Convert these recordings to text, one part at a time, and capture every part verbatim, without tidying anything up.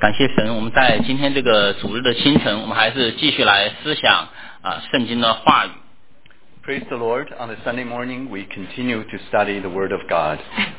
感谢神，我们在今天这个主日的清晨，我们还是继续来思想啊圣经的话语。 Praise the Lord. On the Sunday morning, we continue to study the Word of God.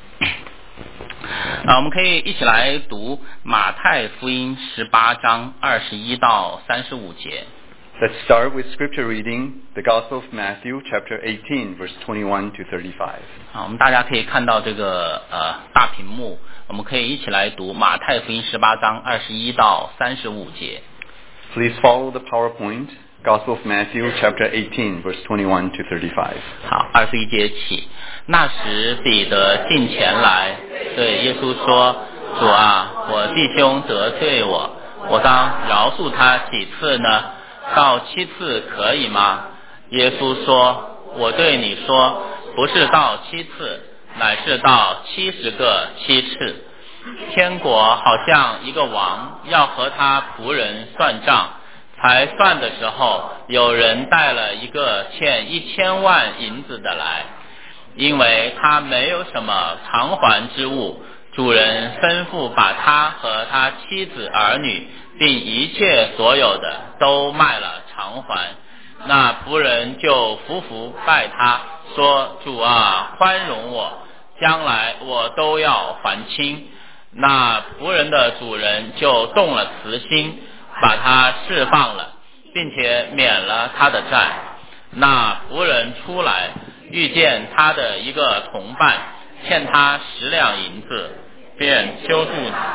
啊，我们可以一起来读马太福音十八章二十一到三十五节。 Let's start with scripture reading, the Gospel of Matthew, chapter eighteen, verse twenty-one to thirty-five. 啊，我们大家可以看到这个呃大屏幕，我们可以一起来读马太福音十八章二十一到三十五节。 Please follow the PowerPoint, Gospel of Matthew, chapter eighteen, verse twenty-one to thirty-five. 好，二十一节起。那时彼得近前来，对耶稣说：“主啊，我弟兄得罪我，我当饶恕他几次呢？到七次可以吗？”耶稣说：“我对你说，不是到七次，乃是到七十个七次。天国好像一个王要和他仆人算账，才算的时候，有人带了一个欠一千万银子的来，因为他没有什么偿还之物，主人吩咐把他和他妻子儿女并一切所有的都卖了偿还。那仆人就伏伏拜他，说：主啊，宽容我，将来我都要还清。那仆人的主人就动了慈心，把他释放了，并且免了他的债。那仆人出来，遇见他的一个同伴欠他十两银子，便揪住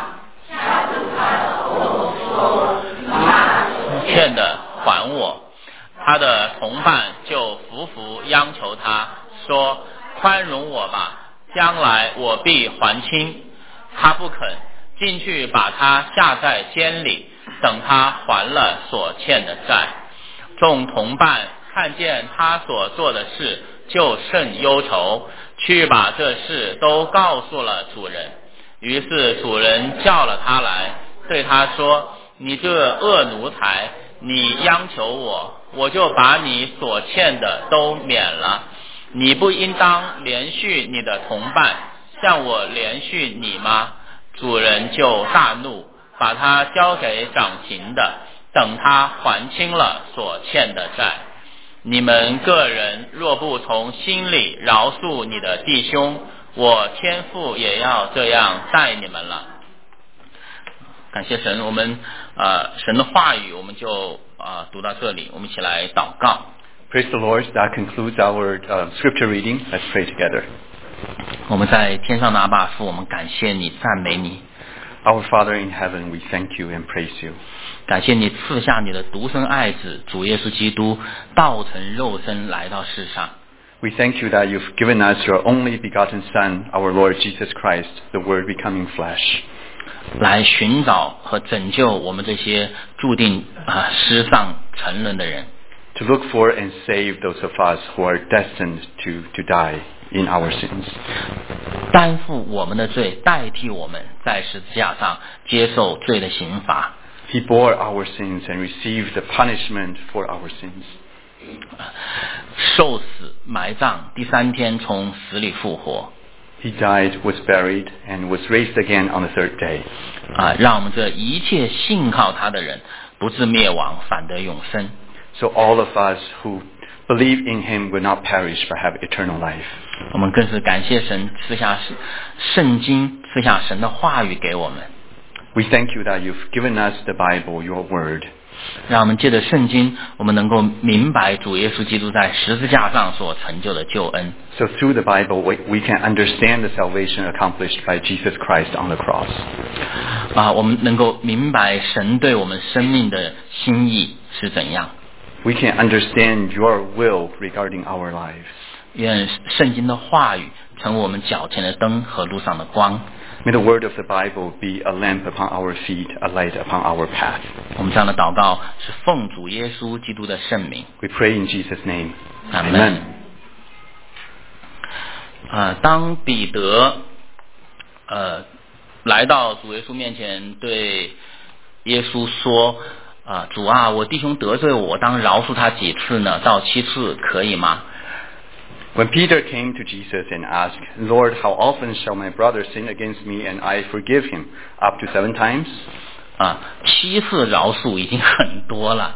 欠的还我。他的同伴就伏伏央求他说：宽容我吧，将来我必还清。他不肯，进去把他下在监里，等他还了所欠的债。众同伴看见他所做的事，就甚忧愁，去把这事都告诉了主人。于是主人叫了他来，对他说：你这恶奴才，你央求我，我就把你所欠的都免了。你不应当连续你的同伴，像我连续你吗？主人就大怒，把他交给掌刑的，等他还清了所欠的债。你们个人若不从心里饶恕你的弟兄，我天父也要这样待你们了。感谢神，我们呃神的话语我们就呃读到这里，我们一起来祷告。 Praise the Lord. That concludes our uh, scripture reading. Let's pray together. 我们在天上的阿爸父，我们感谢你，赞美你。 Our Father in heaven, we thank you and praise you. 感谢你赐下你的独生爱子主耶稣基督，道成肉身来到世上。 We thank you that you've given us your only begotten Son, our Lord Jesus Christ, the Word becoming flesh. 来寻找和拯救我们这些注定啊失丧沉沦的人。 To look for and save those of us who are destined to, to die in our sins. 担负我们的罪，代替我们在十字架上接受罪的刑罚。 He bore our sins and received the punishment for our sins. 受死埋葬，第三天从死里复活。 He died, was buried, and was raised again on the third day. 啊，让我们这一切信靠他的人，不至灭亡，反得永生。 So all of us who believe in him will not perish but have eternal life. 我们更是感谢神赐下圣经，赐下神的话语给我们。 We thank you that you've given us the Bible, your word. 让我们借着圣经，我们能够明白主耶稣基督在十字架上所成就的救恩。 So through the Bible, we, we can understand the salvation accomplished by Jesus Christ on the cross. 啊，我们能够明白神对我们生命的心意是怎样。 We can understand your will regarding our lives. 愿圣经的话语成为我们脚前的灯和路上的光。 May the word of the Bible be a lamp upon our feet, a light upon our path. 我们这样的祷告是奉主耶稣基督的圣名。 We pray in Jesus' name. Amen. 啊，当彼得呃来到主耶稣面前，对耶稣说：啊，主啊，我弟兄得罪我，我当饶恕他几次呢？到七次可以吗？ When Peter came to Jesus and asked, Lord, how often shall my brother sin against me and I forgive him? Up to seven times? 啊，七次饶恕已经很多了。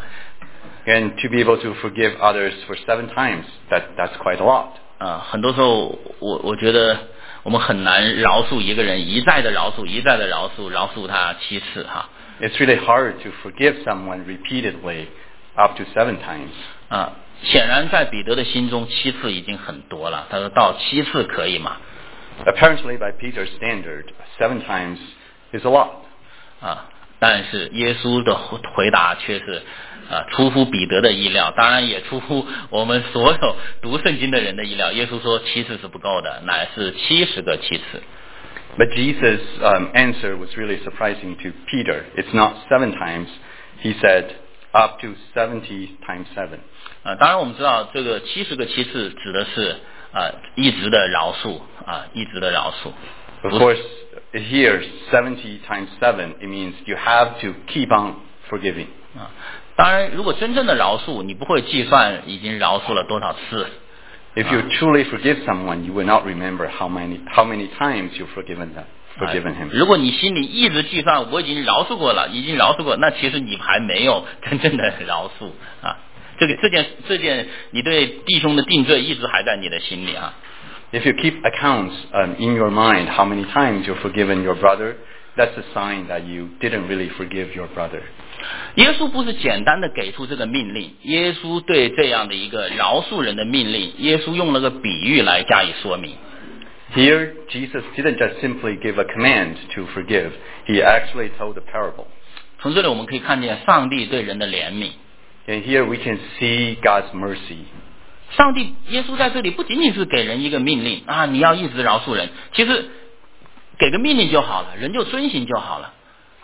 And to be able to forgive others for seven times, that, that's quite a lot. 啊，很多时候我我觉得我们很难饶恕一个人，一再的饶恕，一再的饶恕，饶恕他七次哈。 It's really hard to forgive someone repeatedly up to seven times. 啊，显然在彼得的心中，七次已经很多了。他说到七次可以吗？ Apparently, by Peter's standard, seven times is a lot. 啊，但是耶稣的回答却是啊出乎彼得的意料，当然也出乎我们所有读圣经的人的意料。耶稣说七次是不够的，乃是七十个七次。 But Jesus' um, answer was really surprising to Peter. It's not seven times. He said up to seventy times seven. 啊，当然我们知道这个七十个七次指的是啊一直的饶恕啊一直的饶恕。 Of course, here seventy times seven, it means you have to keep on forgiving. 啊，当然如果真正的饶恕，你不会计算已经饶恕了多少次。 If you truly forgive someone, you will not remember how many how many times you've forgiven them, forgiven him. 如果你心里一直计算我已经饶恕过了，已经饶恕过，那其实你还没有真正的饶恕啊。这个这件这件你对弟兄的定罪一直还在你的心里啊。 If you keep accounts um, in your mind how many times you've forgiven your brother, that's a sign that you didn't really forgive your brother. 耶稣不是简单的给出这个命令，耶稣对这样的一个饶恕人的命令，耶稣用了个比喻来加以说明。 Here, Jesus didn't just simply give a command to forgive. He actually told a parable. 从这里我们可以看见上帝对人的怜悯。 And here we can see God's mercy. 上帝耶稣在这里不仅仅是给人一个命令啊，你要一直饶恕人，其实给个命令就好了，人就遵行就好了。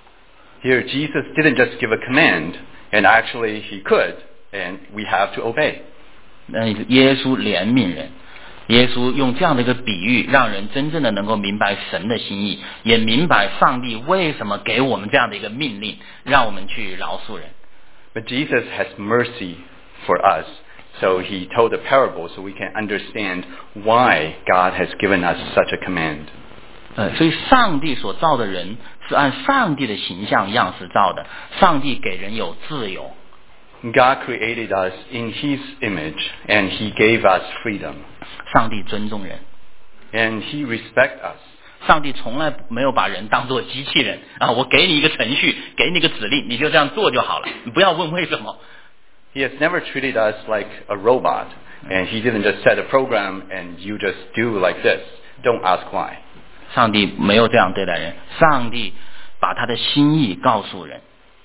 Here, Jesus didn't just give a command, and actually he could, and we have to obey. 那耶稣怜悯人，耶稣用这样的一个比喻，让人真正的能够明白神的心意，也明白上帝为什么给我们这样的一个命令，让我们去饶恕人。 But Jesus has mercy for us, so he told a parable so we can understand why God has given us such a command. 呃，所以上帝所造的人是按上帝的形象样式造的，上帝给人有自由。 God created us in his image, and he gave us freedom. 上帝尊重人， And he respects us. 上帝从来没有把人当作机器人啊！我给你一个程序，给你一个指令，你就这样做就好了，你不要问为什么。 He has never treated us like a robot, and he didn't just set a program and you just do like this. Don't ask why. 上帝没有这样对待人，上帝把他的心意告诉人。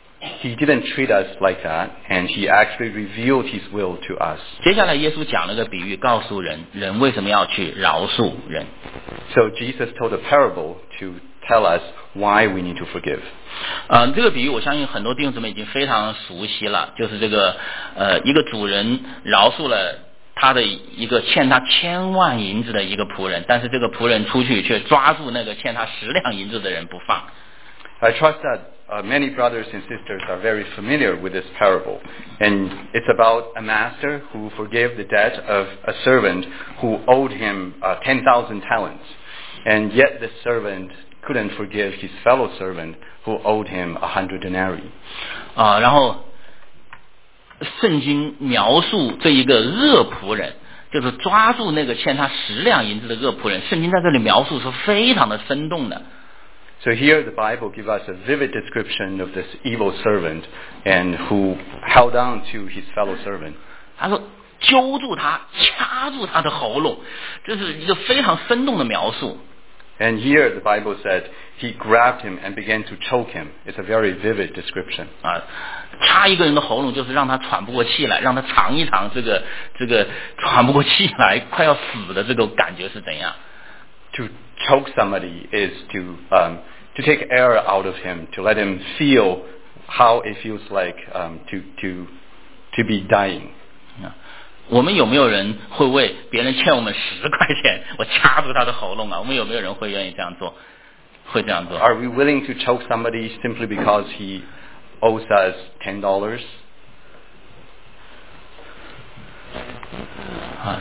He didn't treat us like that, and he actually revealed his will to us. 接下来耶稣讲了个比喻，告诉人人为什么要去饶恕人。 So Jesus told a parable to tell us why we need to forgive. 呃，这个比喻我相信很多弟兄姊妹已经非常熟悉了，就是这个呃一个主人饶恕了他的一个欠他千万银子的一个仆人，但是这个仆人出去却抓住那个欠他十两银子的人不放。 I trust that uh, many brothers and sisters are very familiar with this parable. And it's about a master who forgave the debt of a servant who owed him uh, ten thousand talents. And yet the servant couldn't forgive his fellow servant who owed him a hundred denarii. 啊、呃，然后圣经描述这一个恶仆人，就是抓住那个欠他十两银子的恶仆人，圣经在这里描述是非常的生动的。 So here the Bible gives us a vivid description of this evil servant and who held on to his fellow servant. 他说揪住他，掐住他的喉咙，这是一个非常生动的描述。 And here the Bible said he grabbed him and began to choke him. It's a very vivid description. 啊，掐一个人的喉咙就是让他喘不过气来，让他尝一尝这个这个喘不过气来，快要死的这种感觉是怎样。 To choke somebody is to um, to take air out of him, to let him feel how it feels like um, to to to be dying. 我们有没有人会为别人欠我们十块钱，我掐住他的喉咙啊？我们有没有人会愿意这样做？会这样做 Are we willing to choke somebody simply because he owes us ten dollars? 啊，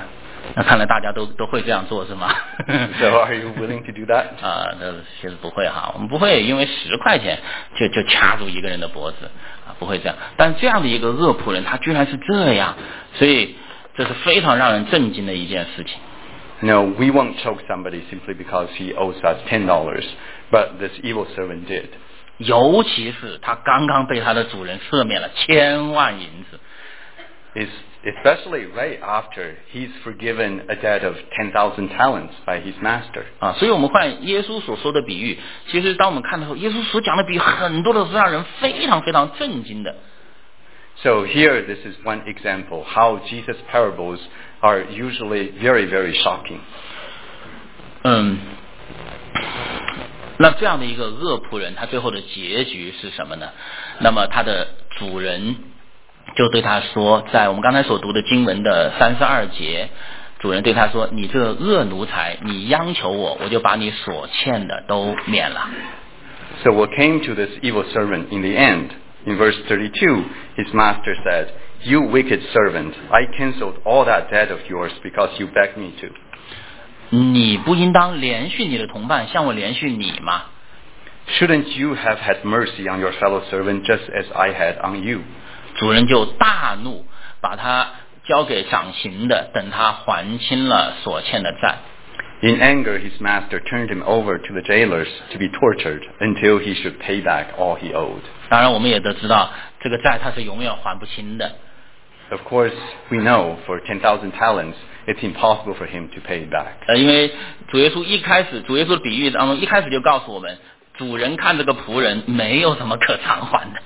那看来大家都都会这样做是吗？ So are you willing to do that? 啊，那其实不会哈，我们不会因为十块钱就就掐住一个人的脖子啊，不会这样。但这样的一个恶仆人，他居然是这样，所以这是非常让人震惊的一件事情。 No, we won't choke somebody simply because he owes us ten dollars, but this evil servant did. 尤其是他刚刚被他的主人赦免了千万银子。 Is especially right after he's forgiven a debt of ten thousand talents by his master. 啊，所以我们看耶稣所说的比喻，其实当我们看的时候，耶稣所讲的比喻很多都是让人非常非常震惊的。 So here, this is one example how Jesus' parables are usually very, very shocking. 嗯，那这样的一个恶仆人，他最后的结局是什么呢？那么他的主人就对他说，在我们刚才所读的经文的三十二节，主人对他说：“你这恶奴才，你央求我，我就把你所欠的都免了。” So what came to this evil servant in the end? In verse thirty-two, his master said, "You wicked servant, I canceled all that debt of yours because you begged me to." 你不应当连续你的同伴，像我连续你吗？ Shouldn't you have had mercy on your fellow servant just as I had on you? 主人就大怒，把他交给掌刑的，等他还清了所欠的债。 In anger, his master turned him over to the jailers to be tortured until he should pay back all he owed. 当然，我们也都知道，这个债他是永远还不清的。 Of course, we know for ten thousand talents, it's impossible for him to pay it back. 呃，因为主耶稣一开始，主耶稣的比喻当中一开始就告诉我们，主人看这个仆人没有什么可偿还的。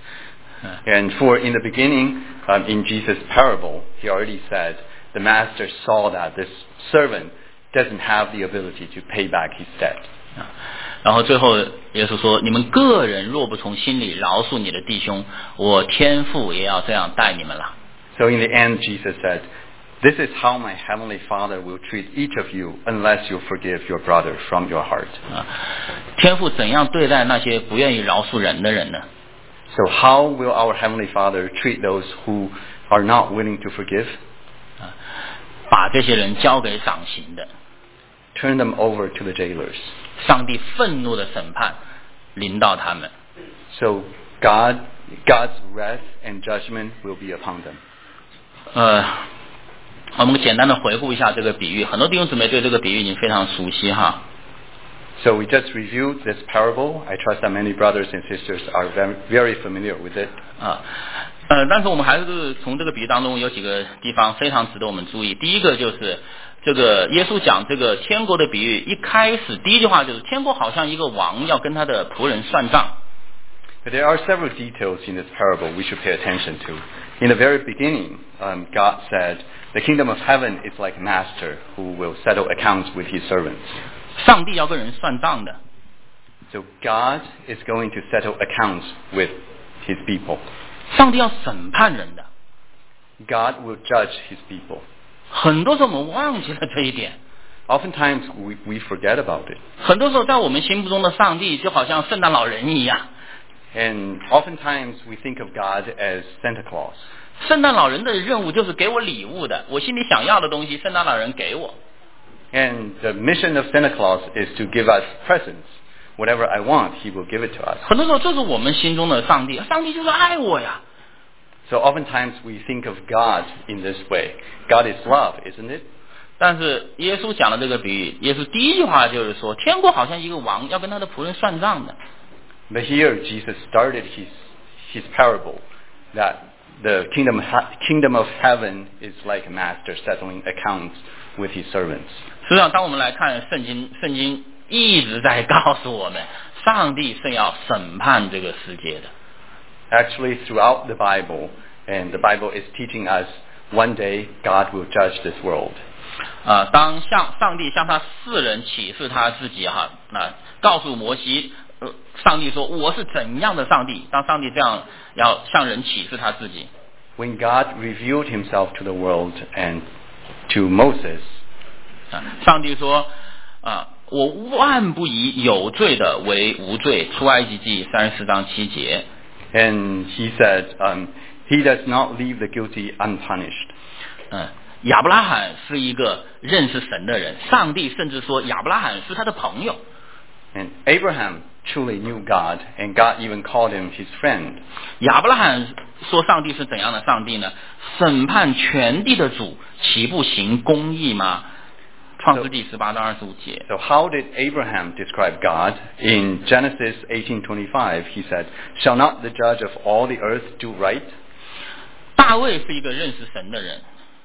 And for in the beginning, um, in Jesus' parable, he already said the master saw that this servant doesn't have the ability to pay back his debt. 然后最后耶稣说：“你们个人若不从心里饶恕你的弟兄，我天父也要这样待你们了。” So in the end, Jesus said, "This is how my heavenly Father will treat each of you unless you forgive your brother from your heart." 啊，天父怎样对待那些不愿意饶恕人的人呢？ So how will our heavenly Father treat those who are not willing to forgive? 啊，把这些人交给赏刑的。 Turn them over to the jailers. 上帝愤怒的审判临到他们。 So God, God's wrath and judgment will be upon them. 呃，我们简单的回顾一下这个比喻，很多弟兄姊妹对这个比喻已经非常熟悉哈。 So we just reviewed this parable. I trust that many brothers and sisters are very, very familiar with it. 啊，呃，但是我们还是从这个比喻当中有几个地方非常值得我们注意。第一个就是这个耶稣讲这个天国的比喻，一开始第一句话就是天国好像一个王要跟他的仆人算账。 But there are several details in this parable we should pay attention to. In the very beginning, um, God said, "The kingdom of heaven is like a master who will settle accounts with his servants." 上帝要跟人算账的。 So God is going to settle accounts with his people. 上帝要审判人的。 God will judge his people. 很多时候我们忘记了这一点。 Oftentimes we, we forget about it. 很多时候在我们心目中的上帝就好像圣诞老人一样。 And oftentimes we think of God as Santa Claus. 圣诞老人的任务就是给我礼物的，我心里想要的东西，圣诞老人给我。 And the mission of Santa Claus is to give us presents. Whatever I want, he will give it to us. 很多时候这是我们心中的上帝，上帝就是爱我呀。 So oftentimes we think of God in this way. God is love, isn't it? 但是耶稣讲的这个比喻，耶稣第一句话就是说，天国好像一个王要跟他的仆人算账的。 But here Jesus started his, his parable that the kingdom, kingdom of heaven is like a master settling accounts with his servants. 实际上，当我们来看圣经，圣经一直在告诉我们，上帝是要审判这个世界的。 Actually, throughout the Bible, and the Bible is teaching us, one day God will judge this world. 啊，当向上帝向他世人启示他自己哈，那告诉摩西，呃，上帝说我是怎样的上帝。当上帝这样要向人启示他自己。 When God revealed himself to the world and to Moses, 啊，上帝说啊，我万不以有罪的为无罪。出埃及记三十四章七节。 and he said, um, he does not leave the guilty unpunished. 嗯， 亚伯拉罕是一个认识神的人，上帝甚至说亚伯拉罕是他的朋友。 And Abraham truly knew God, and God even called him his friend. 亚伯拉罕说上帝是怎样的上帝呢？审判全地的主，岂不行公义吗？创世纪十八到二十五节。 So how did Abraham describe God? In Genesis eighteen twenty-five, he said, "Shall not the judge of all the earth do right?" 大卫是一个认识神的人。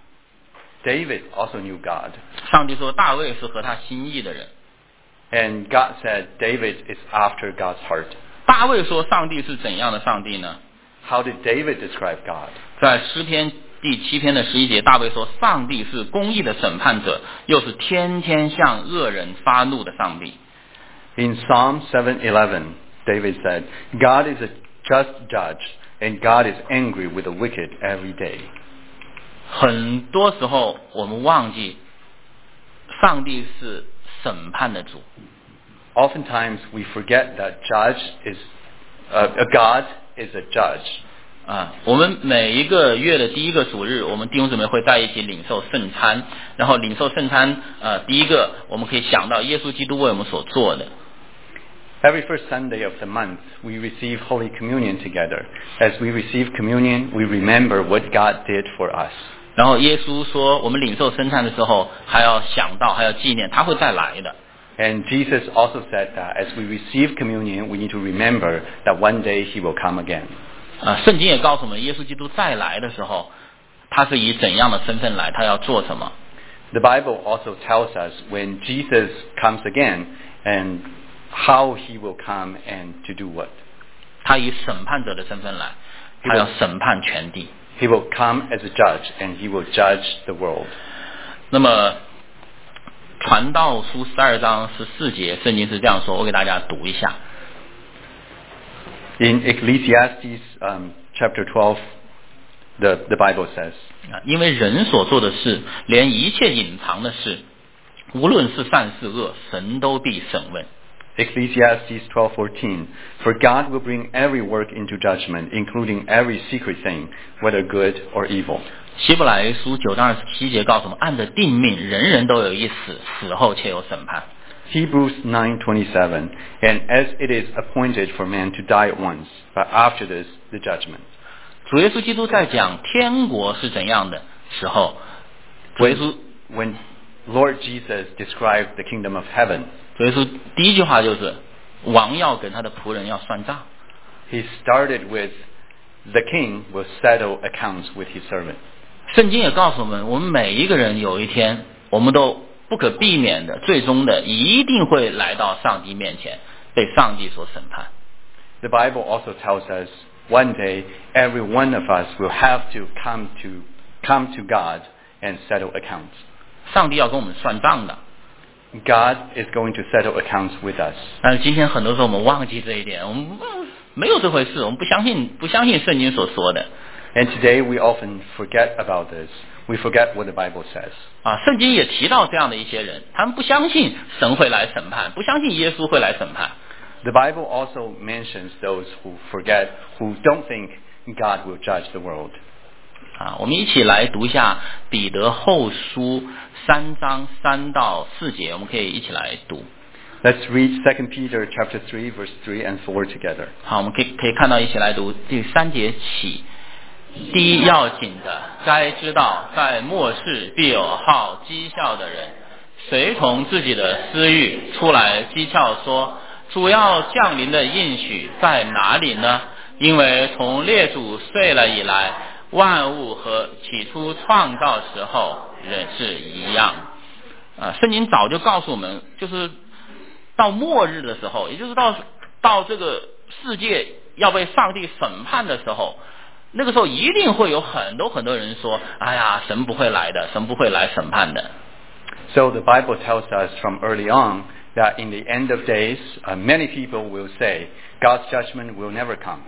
David also knew God. 上帝说大卫是合他心意的人。 And God said David is after God's heart. 大卫说上帝是怎样的上帝呢？ How did David describe God? 在诗篇第七篇的十一节，大卫说上帝是公义的审判者，又是天天向恶人发怒的上帝。 In Psalm seven eleven, David said, "God is a just judge, and God is angry with the wicked every day." 很多时候我们忘记上帝是审判的主。 Oftentimes we forget that judge is uh, a God is a judge. 啊，我们每一个月的第一个主日，我们弟兄姊妹会在一起领受圣餐，然后领受圣餐，呃，第一个我们可以想到耶稣基督为我们所做的。 Every first Sunday of the month, we receive Holy Communion together. As we receive communion, we remember what God did for us. 然后耶稣说，我们领受圣餐的时候，还要想到，还要纪念，他会再来的。 And Jesus also said that as we receive communion, we need to remember that one day He will come again. 啊，圣经也告诉我们，耶稣基督再来的时候，他是以怎样的身份来，他要做什么。 The Bible also tells us when Jesus comes again and how He will come and to do what. 他以审判者的身份来，他要审判全地。 He will come as a judge and He will judge the world. 那么传道书十二章十四节，圣经是这样说，我给大家读一下。 In Ecclesiastes um, chapter twelve, the, the Bible says, 啊，因为人所做的事，连一切隐藏的事，无论是善是恶，神都必审问。 Ecclesiastes twelve fourteen, "For God will bring every work into judgment, including every secret thing, whether good or evil." 希伯来书九章二十七节告诉我们，按着定命，人人都有一死，死后且有审判。 Hebrews nine twenty-seven, "And as it is appointed for man to die once, but after this, the judgment." 主耶稣基督在讲天国是怎样的时候，主耶稣 When Lord Jesus described the kingdom of heaven, 主耶稣第一句话就是王要跟他的仆人要算账。 He started with, "The king will settle accounts with his servant." 圣经也告诉我们，我们每一个人有一天，我们都不可避免的，最终的一定会来到上帝面前，被上帝所审判。 The Bible also tells us one day every one of us will have to come to come to God and settle accounts. 上帝要跟我们算账的。 God is going to settle accounts with us. 但是今天很多时候我们忘记这一点，我们没有这回事，我们不相信，不相信圣经所说的。 And today we often forget about this. We forget what the Bible says. 啊，圣经也提到这样的一些人，他们不相信神会来审判，不相信耶稣会来审判。 The Bible also mentions those who forget, who don't think God will judge the world. 啊，我们一起来读一下彼得后书三章三到四节，我们可以一起来读。 Let's read Second Peter chapter three, verse three and four together. 好，我们可以可以看到，一起来读第三节起。第一要紧的，该知道在末世必有好讥笑的人，随从自己的私欲出来讥笑说，主要降临的应许在哪里呢？因为从列祖睡了以来，万物和起初创造时候仍是一样。啊，圣经早就告诉我们，就是到末日的时候，也就是到到这个世界要被上帝审判的时候，那个时候一定会有很多很多人说，哎呀，神不会来的，神不会来审判的。 So the Bible tells us from early on that in the end of days, uh, many people will say, God's judgment will never come.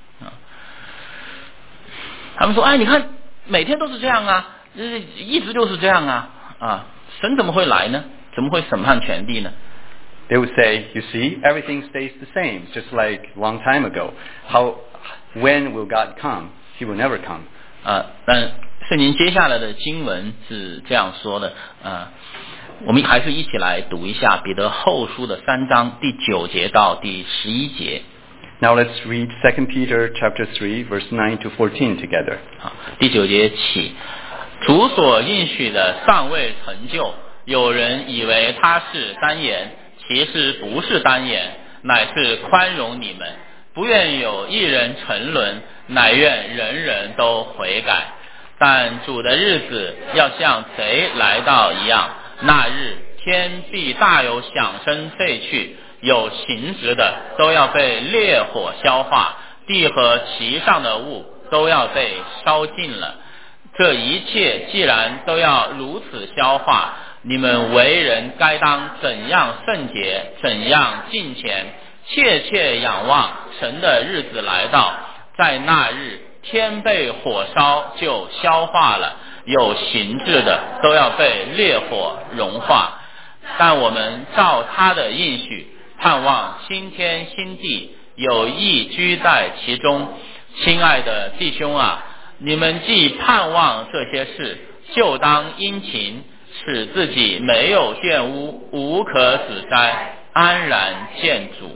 他们说，哎，你看每天都是这样啊，一直就是这样啊，啊，神怎么会来呢？怎么会审判全地呢？ They would say, you see, everything stays the same, just like a long time ago. How, when will God come? He will never come. 啊，但圣经接下来的经文是这样说的，呃，我们还是一起来读一下彼得后书的三章第九节到第十一节。 Now let's read Second Peter chapter three, verse nine to fourteen together. 好，第九节起，主所应许的尚未成就，有人以为他是单言，其实不是单言，乃是宽容你们，不愿有一人沉沦，乃愿人人都悔改。但主的日子要像贼来到一样，那日天必大有响声废去，有形质的都要被烈火消化，地和其上的物都要被烧尽了。这一切既然都要如此消化，你们为人该当怎样圣洁，怎样敬虔，切切仰望神的日子来到，在那日天被火烧就消化了，有形质的都要被烈火融化。但我们照他的应许，盼望新天新地，有义居在其中。亲爱的弟兄啊，你们既盼望这些事，就当殷勤，使自己没有玷污，无可指摘，安然见主。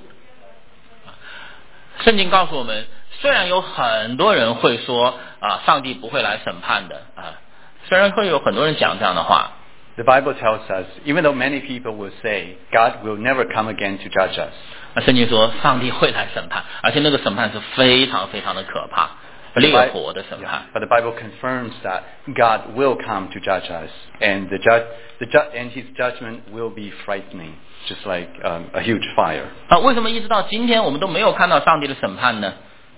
圣经告诉我们，虽然有很多人会说啊，上帝不会来审判的啊，虽然会有很多人讲这样的话。 The Bible tells us, even though many people will say, God will never come again to judge us. 圣经说上帝会来审判，而且那个审判是非常非常的可怕，烈火的审判。 But the Bible confirms that God will come to judge us, and the judge, the ju- and His judgment will be frightening, just like um, a huge fire. 啊，为什么一直到今天我们都没有看到上帝的审判呢？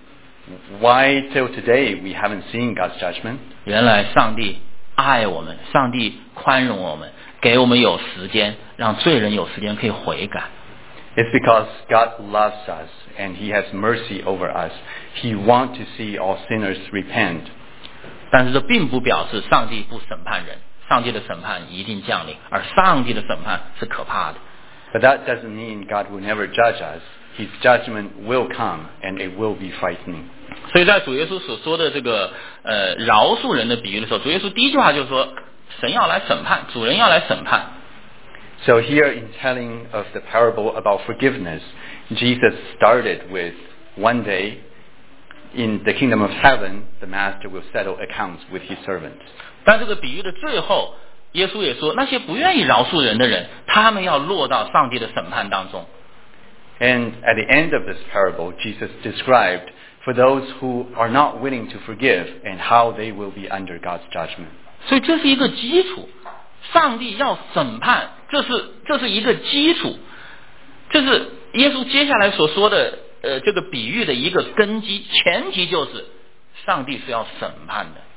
Why till today we haven't seen God's judgment? 原来上帝爱我们，上帝宽容我们，给我们有时间，让罪人有时间可以悔改。 It's because God loves us and He has mercy over us. He wants to see all sinners repent. 但是这并不表示上帝不审判人，上帝的审判一定降临，而上帝的审判是可怕的。 But that doesn't mean God will never judge us. His judgment will come and it will be frightening. 所以在主耶稣所说的这个呃饶恕人的比喻的时候，主耶稣第一句话就是说，神要来审判，主人要来审判。 So here in telling of the parable about forgiveness, Jesus started with one day in the kingdom of heaven, the master will settle accounts with his servants. 但这个比喻的最后，耶稣也说，那些不愿意饶恕人的人，他们要落到上帝的审判当中。 And at the end of this parable, Jesus described for those who are not willing to forgive and how they will be under God's judgment. 所以这是一个基础，上帝要审判，这是这是一个基础，这是耶稣接下来所说的呃这个比喻的一个根基，前提就是上帝是要审判的。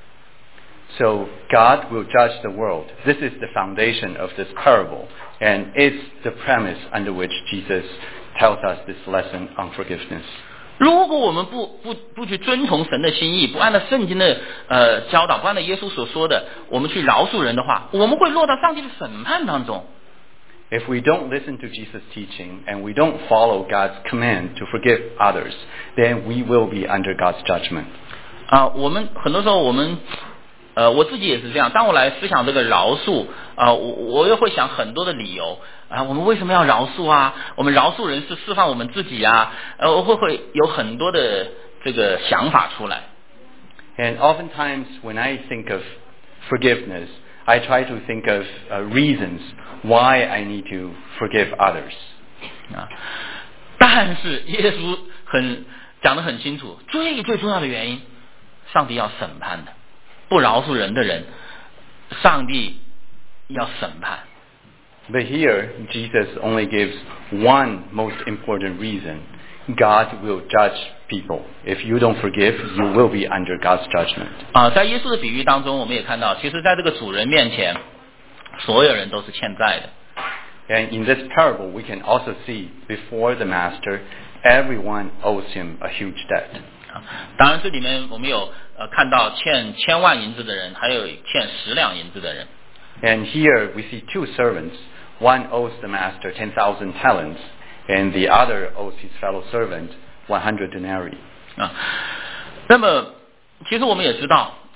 So God will judge the world. This is the foundation of this parable, and it's the premise under which Jesus tells us this lesson on forgiveness. 如果我们不不不去遵从神的心意，不按照圣经的呃教导，不按照耶稣所说的，我们去饶恕人的话，我们会落到上帝的审判当中。 If we don't listen to Jesus' teaching and we don't follow God's command to forgive others, then we will be under God's judgment. 啊、我们很多时候我们呃我自己也是这样，当我来思想这个饶恕啊、我我又会想很多的理由啊，我们为什么要饶恕啊？我们饶恕人是释放我们自己啊，呃，我会会有很多的这个想法出来。 And oftentimes when I think of forgiveness, I try to think of uh, reasons why I need to forgive others. 啊，但是耶稣很讲得很清楚，最最重要的原因，上帝要审判的，不饶恕人的人，上帝要审判。 But here, Jesus only gives one most important reason. God will judge people. If you don't forgive, you will be under God's judgment. 啊，在耶稣的比喻当中，我们也看到，其实在这个主人面前，所有人都是欠债的。 And in this parable, we can also see before the master, everyone owes him a huge debt. 啊，当然这里面我们有呃看到欠千万银子的人，还有欠十两银子的人。 And here we see two servants. One owes the master ten thousand talents, and the other owes his fellow servant one hundred denarii. 啊，那么其实我们也知道，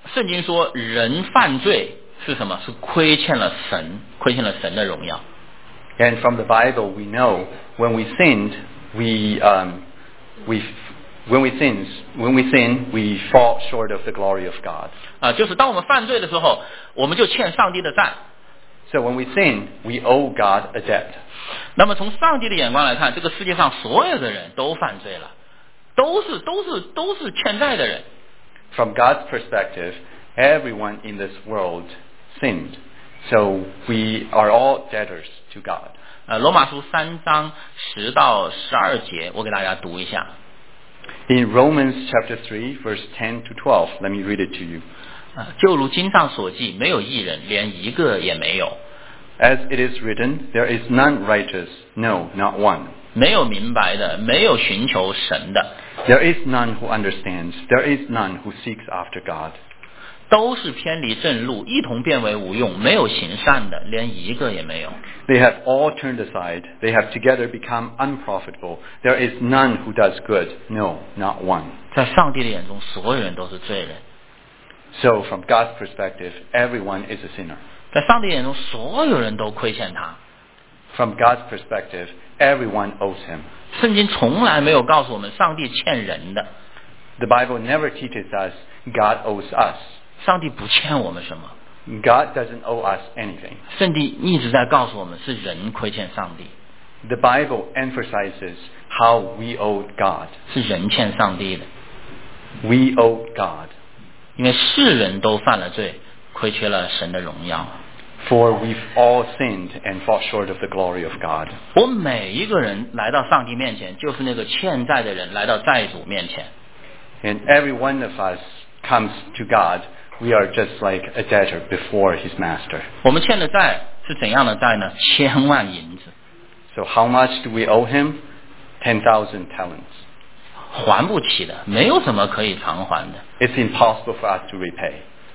圣经说人犯罪是什么？是亏欠了神，亏欠了神的荣耀。 And from the Bible, we know when we sinned, we um, we when we sin when we sin, we fall short of the glory of God. 啊，就是当我们犯罪的时候，我们就欠上帝的债。 So when we sin, we owe God a debt. 那么从上帝的眼光来看，这个世界上所有的人都犯罪了，都是都是都是欠债的人。 From God's perspective, everyone in this world sinned. So we are all debtors to God. 呃，罗马书三章十到十二节，我给大家读一下。 In Romans chapter three, verse ten to twelve, let me read it to you. 啊，就如经上所记，没有义人，连一个也没有。 As it is written, there is none righteous, no, not one. 没有明白的，没有寻求神的。 There is none who understands. There is none who seeks after God. 都是偏离正路，一同变为无用，没有行善的，连一个也没有。 They have all turned aside. They have together become unprofitable. There is none who does good. No, not one. 在上帝的眼中，所有人都是罪人。 So from God's perspective, everyone is a sinner. 在上帝眼中，所有人都亏欠他。 From God's perspective, everyone owes him. 圣经从来没有告诉我们上帝欠人的。 The Bible never teaches us God owes us. 上帝不欠我们什么。 God doesn't owe us anything. 圣经一直在告诉我们，是人亏欠上帝。 The Bible emphasizes how we owe God. 是人欠上帝的。 We owe God. 因为世人都犯了罪，亏缺了神的荣耀。 For we've all sinned and fall short of the glory of God. 我们每一个人来到上帝面前，就是那个欠债的人来到债主面前。 And every one of us comes to God. We are just like a debtor before his master. 我们欠的债是怎样的债呢？千万银子。 So how much do we owe him? Ten thousand talents. 还不起的，没有什么可以偿还的。 It's impossible for us to repay.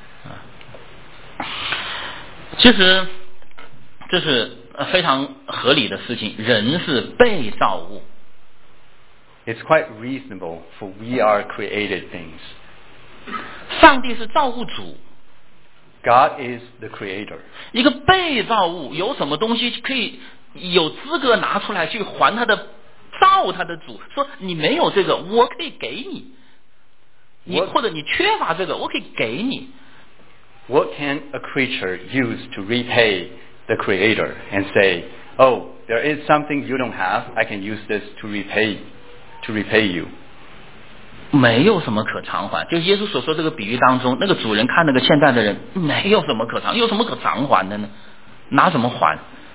其实这是非常合理的事情，人是被造物。 It's quite reasonable, for we are created things. 上帝是造物主。 God is the creator. 一个被造物有什么东西可以有资格拿出来去还他的造他的主？说你没有这个，我可以给你。你或者你缺乏这个，我可以给你。 What can a creature use to repay the creator and say, oh, there is something you don't have, I can use this to repay, to repay you? 没有什么可偿还，就耶稣所说这个比喻当中，那个主人看那个欠债的人，没有什么可偿，有什么可偿还的呢？拿什么还？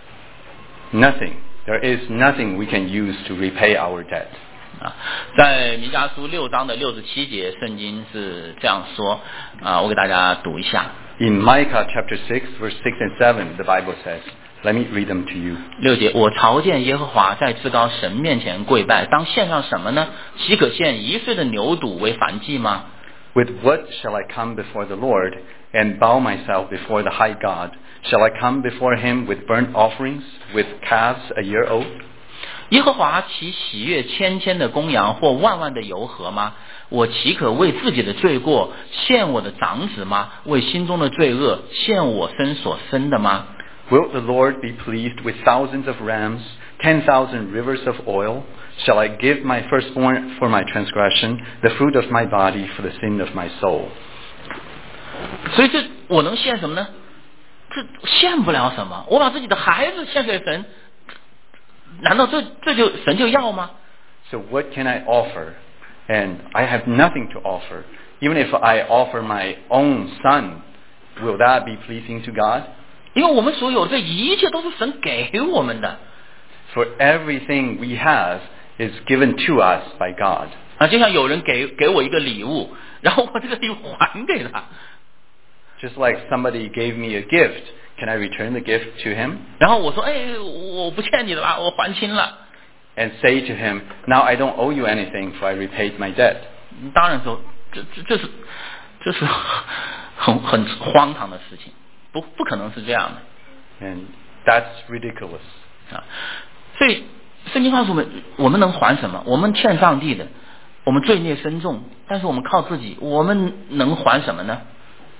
Nothing. There is nothing we can use to repay our debt. 啊，在弥迦书六章的六十七节，圣经是这样说啊，我给大家读一下。 In Micah chapter six, verse six and seven, the Bible says, let me read them to you. 六节，我朝见耶和华，在至高神面前跪拜，当献上什么呢？岂可献一岁的牛犊为燔祭吗？ With what shall I come before the Lord and bow myself before the high God? Shall I come before him with burnt offerings, with calves a year old? 耶和华岂喜悦千千的公羊或万万的油河吗？我岂可为自己的罪过献我的长子吗？为心中的罪恶献我身所生的吗？ Will the Lord be pleased with thousands of rams, ten thousand rivers of oil? Shall I give my firstborn for my transgression, the fruit of my body for the sin of my soul? 所以这我能献什么呢？这献不了什么。我把自己的孩子献给神，难道这这就神就要吗？ So what can I offer? And I have nothing to offer. Even if I offer my own son, will that be pleasing to God? 因为我们所有这一切都是神给我们的。 For everything we have is given to us by God. 啊，就像有人给给我一个礼物，然后我这个礼物还给他。 Just like somebody gave me a gift, can I return the gift to him? 然后我说，哎，我不欠你的啦，我还清了。 And say to him, now I don't owe you anything, for I repaid my debt. 当然说，这这这是这是很很荒唐的事情，不不可能是这样的。 And that's ridiculous. 啊，所以圣经告诉我们，我们能还什么？我们欠上帝的，我们罪孽深重，但是我们靠自己，我们能还什么呢？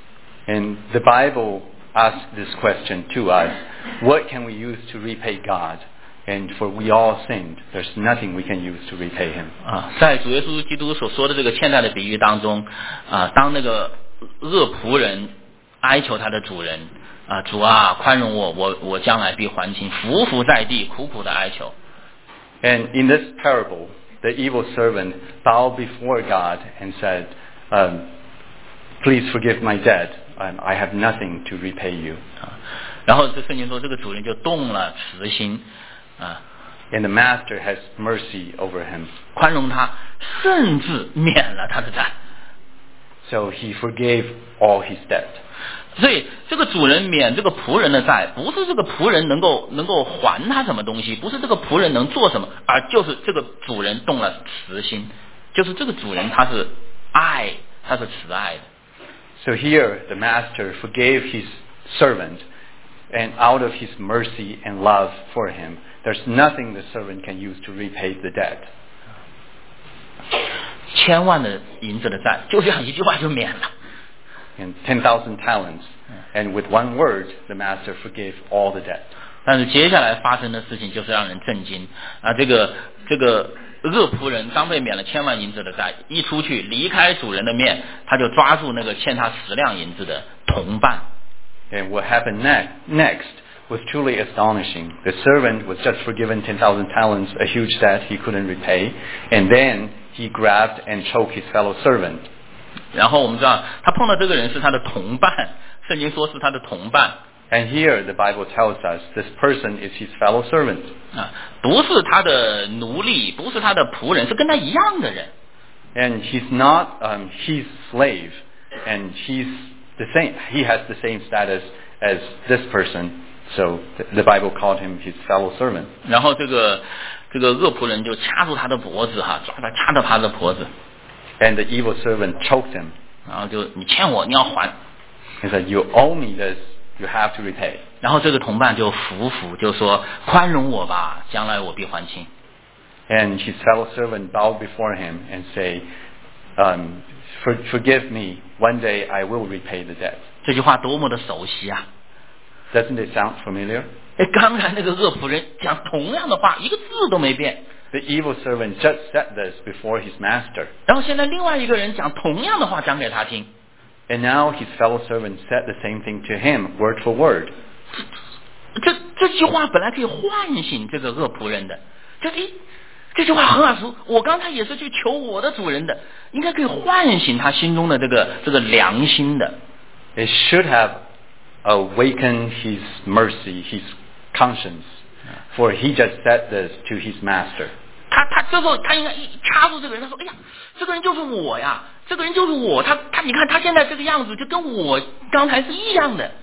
And the Bible asks this question to us: what can we use to repay God? And for we all sinned, there's nothing we can use to repay Him. 啊，在主耶稣基督所说的这个欠债的比喻当中，啊，当那个恶仆人哀求他的主人，啊，主啊，宽容我，我我将来必还清，伏伏在地，苦苦的哀求。 And in this parable, the evil servant bowed before God and said, um, "Please forgive my debt. Um, I have nothing to repay you." 啊，然后这圣经说，这个主人就动了慈心，啊。 And the master has mercy over him. 宽容他，甚至免了他的债。 So he forgave all his debt. 所以这个主人免这个仆人的债，不是这个仆人能够能够还他什么东西，不是这个仆人能做什么，而就是这个主人动了慈心，就是这个主人他是爱，他是慈爱的。 So here the master forgave his servant, and out of his mercy and love for him, there's nothing the servant can use to repay the debt. 千万的银子的债，就这样一句话就免了。 And ten thousand talents, and with one word, the master forgave all the debt. 但是接下来发生的事情就是让人震惊啊！这个这个恶仆人刚被免了千万银子的债，一出去离开主人的面，他就抓住那个欠他十两银子的同伴。 And what happened next, next was truly astonishing. The servant was just forgiven ten thousand talents, a huge debt he couldn't repay, and then he grabbed and choked his fellow servant. 然后我们知道，他碰到这个人是他的同伴，圣经说是他的同伴。 And here the Bible tells us this person is his fellow servant. 啊，不是他的奴隶，不是他的仆人，是跟他一样的人。 And he's not um, his slave, and he's the same. He has the same status as this person. So the Bible called him his fellow servant. 然后这个这个恶仆人就掐住他的脖子哈，抓他掐着他的脖子。 And the evil servant choked him. 然后就你欠我，你要还。 He said, "You owe me this. You have to repay." 然后这个同伴就服服，就说宽容我吧，将来我必还清。 And his fellow servant bowed before him and say, um, For, "Forgive me. One day I will repay the debt." 这句话多么的熟悉啊！ Doesn't it sound familiar? 哎，刚才那个恶仆人讲同样的话，一个字都没变。 The evil servant just said this before his master. 然后现在另外一个人讲同样的话讲给他听。 And now his fellow servant said the same thing to him, word for word. 这这句话本来可以唤醒这个恶仆人的，这诶，这句话很耳熟，我刚才也是去求我的主人的，应该可以唤醒他心中的这个这个良心的。 It should have awakened his mercy, his conscience, for he just said this to his master. 他他这时候他应该一掐住这个人，他说：“哎呀，这个人就是我呀，这个人就是我。他他你看他现在这个样子，就跟我刚才是一样的。”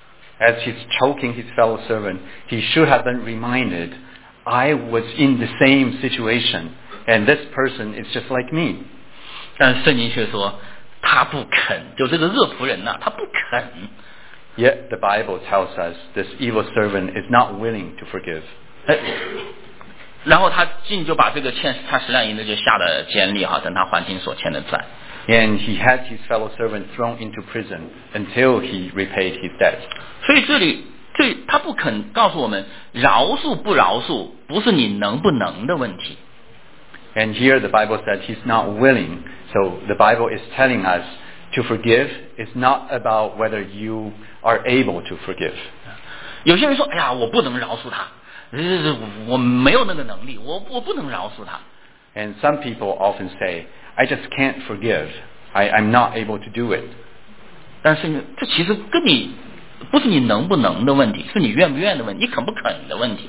As he's choking his fellow servant, he should have been reminded, "I was in the same situation, and this person is just like me." 但圣经却说他不肯，就这个恶仆人呐、啊，他不肯。 Yet the Bible tells us this evil servant is not willing to forgive. 哎，然后他竟就把这个欠他十两银子就下了监里哈，等他还清所欠的债。 And he had his fellow servant thrown into prison until he repaid his debt. 所以这里这他不肯告诉我们，饶恕不饶恕不是你能不能的问题。 And here the Bible said he's not willing. So the Bible is telling us to forgive is not about whether you are able to forgive. 有些人说：“哎呀，我不能饶恕他，我没有那个能力，我我不能饶恕他。” And some people often say, "I just can't forgive. I, I'm not able to do it." 但是这其实跟你不是你能不能的问题，是你愿不愿的问题，你肯不肯的问题。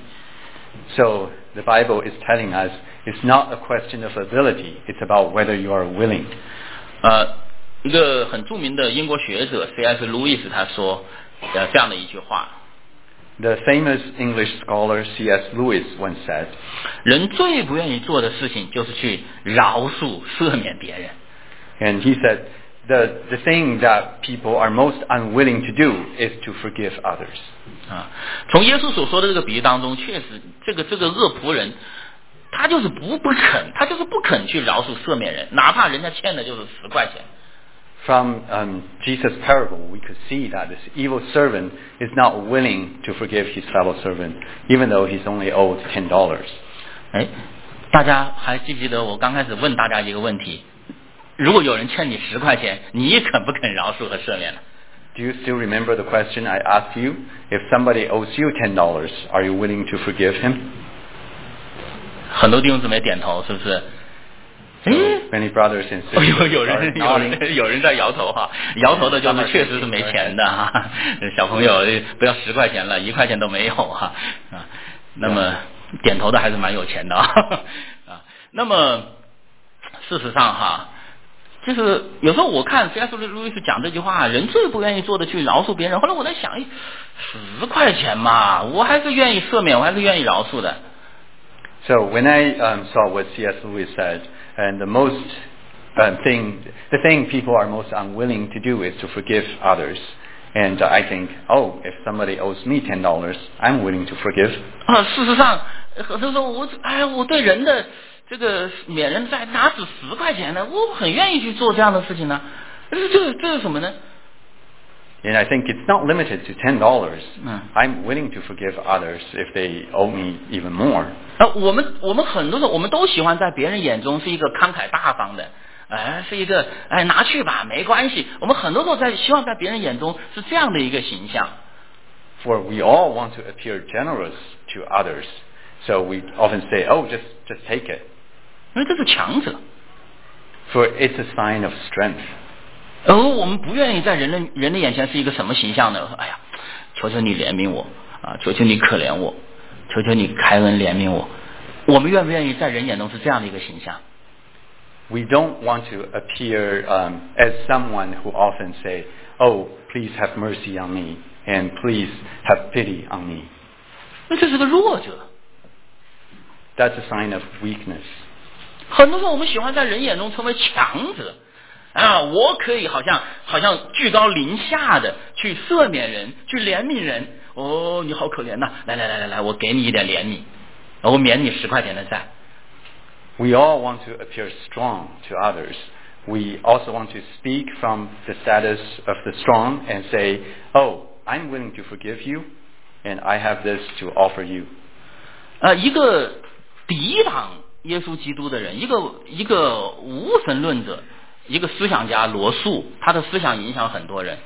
So the Bible is telling us it's not a question of ability. It's about whether you are willing. 呃，一个很著名的英国学者 C S Lewis 他说呃这样的一句话。 The famous English scholar C S Lewis once said, 人最不愿意做的事情就是去饶恕、赦免别人。 and he said, the, the thing that people are most unwilling to do is to forgive others. 啊，从耶稣所说的这个比喻当中，确实这个这个恶仆人，他就是不不肯，他就是不肯去饶恕赦免人，哪怕人家欠的就是十块钱。 from um, Jesus' parable, we could see that this evil servant is not willing to forgive his fellow servant, even though he's only owed ten dollars. 哎，大家还记不记得我刚开始问大家一个问题？如果有人欠你十块钱，你肯不肯饶恕和赦免呢？ Do you still remember the question I asked you? If somebody owes you ten dollars, are you willing to forgive him? 很多弟兄姊妹点头，是不是？ So many brothers and 哎 sisters 呦，有 are 人有 nodding. 人有人在摇头哈，摇头的就是确实是没钱的哈。小朋友不要十块钱了，一块钱都没有哈啊。那么点头的还是蛮有钱的啊。啊，那么事实上哈，就是有时候我看 C S 路易斯讲这句话，人最不愿意做的去饶恕别人。后来我在想，十块钱嘛，我还是愿意赦免，我还是愿意饶恕的。 So when I um, saw what C S. Lewis said, and the most um, thing, the thing people are most unwilling to do is to forgive others. And uh, I think, oh, if somebody owes me ten dollars, I'm willing to forgive. 啊，事实上，很多时候我哎，我对人的这个免人债哪止十块钱呢？我很愿意去做这样的事情呢。这这这是什么呢？ And I think it's not limited to ten dollars. Mm. I'm willing to forgive others if they owe me even more. 呃，我们我们很多时候我们都喜欢在别人眼中是一个慷慨大方的，哎，是一个哎拿去吧，没关系。我们很多时候在希望在别人眼中是这样的一个形象。 For we all want to appear generous to others, so we often say, "Oh, just just take it." 因为这是强者。 For it's a sign of strength. 而我们不愿意在人的人的眼前是一个什么形象呢？哎呀，求求你怜悯我啊！求求你可怜我，求求你开恩怜悯我。我们愿不愿意在人眼中是这样的一个形象？ We don't want to appear um, as someone who often say, "Oh, please have mercy on me, and please have pity on me." 那这是个弱者。 That's a sign of weakness. 很多时候我们喜欢在人眼中成为强者。啊，我可以好像好像居高临下的去赦免人，去怜悯人。哦，你好可怜呐！来来来来来，我给你一点怜悯，我免你十块钱的债。 We all want to appear strong to others. We also want to speak from the status of the strong and say, "Oh, I'm willing to forgive you, and I have this to offer you." 呃，一个抵挡耶稣基督的人，一个一个无神论者。一个思想家罗素，他的思想影响很多人。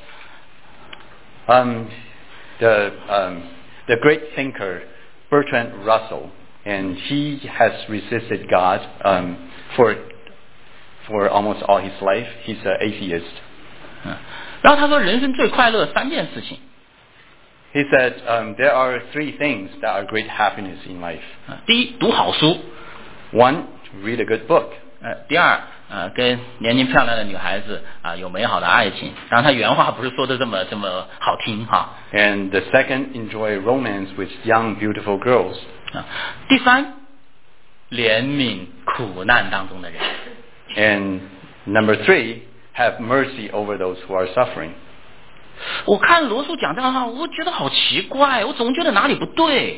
Um, the um, the great thinker Bertrand Russell, and he has resisted God um, for for almost all his life. He's an atheist. 嗯，然后他说，人生最快乐三件事情。 He said um, there are three things that are great happiness in life. 第一，读好书。 One, read a good book. 呃，第二，呃，跟年轻漂亮的女孩子啊、有美好的爱情。当然，他原话不是说的这么这么好听哈。 And the second, enjoy romance with young, beautiful girls. 啊，第三，怜悯苦难当中的人。 And number three, have mercy over those who are suffering. 我看罗素讲这样的话，我觉得好奇怪，我总觉得哪里不对。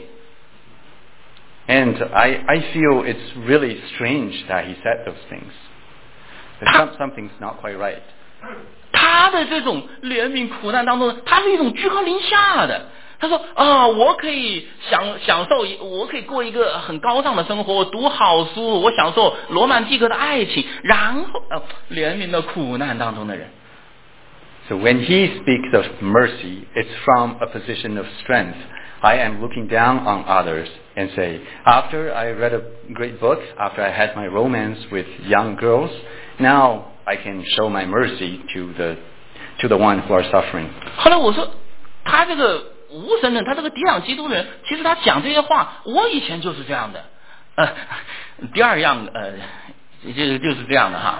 And I, I feel it's really strange that he said those things. Some, something's not quite right. 他的这种怜悯苦难当中，他是一种居高临下的。他说啊，我可以享享受，我可以过一个很高尚的生活，我读好书，我享受罗曼蒂克的爱情，然后呃，怜悯的苦难当中的人。 So when he speaks of mercy, it's from a position of strength. I am looking down on others and say, after I read a great book, after I had my romance with young girls, now I can show my mercy to the to the one who are suffering. 后来我说，他这个无神人，他这个抵挡基督人，其实他讲这些话，我以前就是这样的。呃，第二样呃，就就是这样的哈。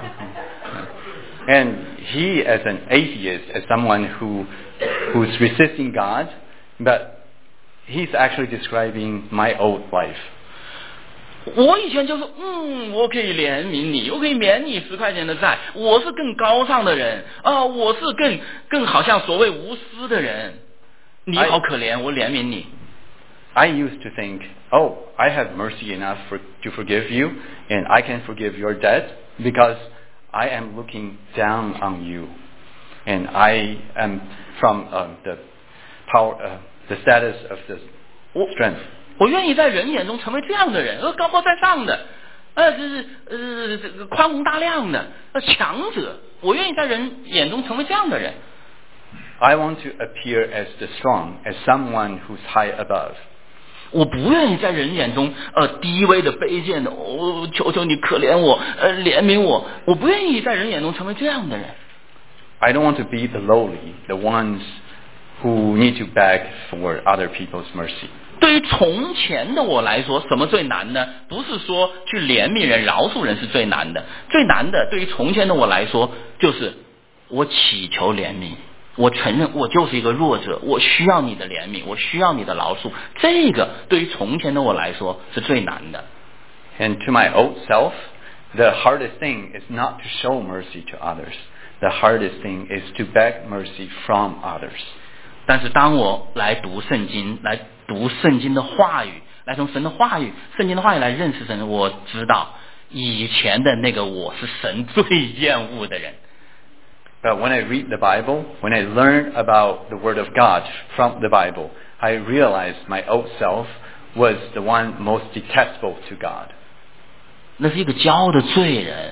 And he, as an atheist, as someone who who's resisting God, but he's actually describing my old life. 我以前就是，嗯，我可以怜悯你，我可以免你十块钱的债，我是更高尚的人啊、呃，我是更更好像所谓无私的人。你好可怜，我怜悯你。 I used to think, oh, I have mercy enough for, to forgive you, and I can forgive your debt because I am looking down on you. and I am from uh, the power, uh, the status of the strength. 我愿意在人眼中成为这样的人，呃，高高在上的，呃，这是呃这个宽宏大量的，呃，强者。我愿意在人眼中成为这样的人。 I want to appear as the strong, as someone who's high above. 我不愿意在人眼中呃低微的卑贱的，哦，求求你可怜我，呃怜悯我。我不愿意在人眼中成为这样的人。 I don't want to be the lowly, the ones who need to beg for other people's mercy. 对于从前的我来说，什么最难呢？不是说去怜悯人、饶恕人是最难的，最难的对于从前的我来说，就是我祈求怜悯，我承认我就是一个弱者，我需要你的怜悯，我需要你的饶恕。这个对于从前的我来说是最难的。 And to my old self, the hardest thing is not to show mercy to others. The hardest thing is to beg mercy from others. 但是当我来读圣经，来读圣经的话语，来从神的话语、圣经的话语来认识神，我知道以前的那个我是神最厌恶的人。 But when I read the Bible, when I learn about the Word of God from the Bible, I realize my old self was the one most detestable to God. 那是一个骄傲的罪人。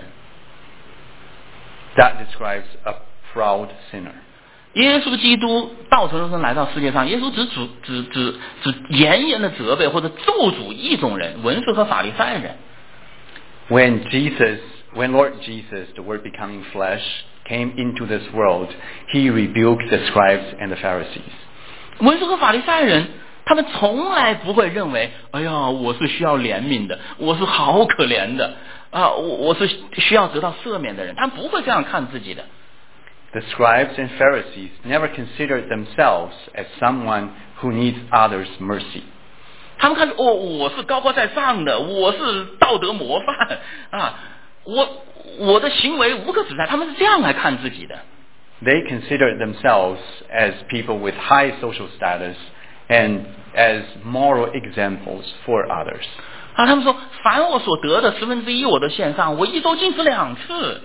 That describes a proud sinner. 耶稣基督道成肉身来到世界上，耶稣只只只只只严严的责备或者咒诅一种人，文士和法利赛人。 When Jesus, when Lord Jesus, the Word becoming flesh, came into this world, he rebuked the scribes and the Pharisees. 文士和法利赛人，他们从来不会认为，哎呀，我是需要怜悯的，我是好可怜的啊，我我是需要得到赦免的人，他们不会这样看自己的。 The scribes and Pharisees never considered themselves as someone who needs others' mercy. 他们看哦，我是高高在上的，我是道德模范啊，我我的行为无可指摘，他们是这样来看自己的。 They considered themselves as people with high social status and as moral examples for others. 啊，他们说，凡我所得的十分之一，我都献上，我一周禁食两次。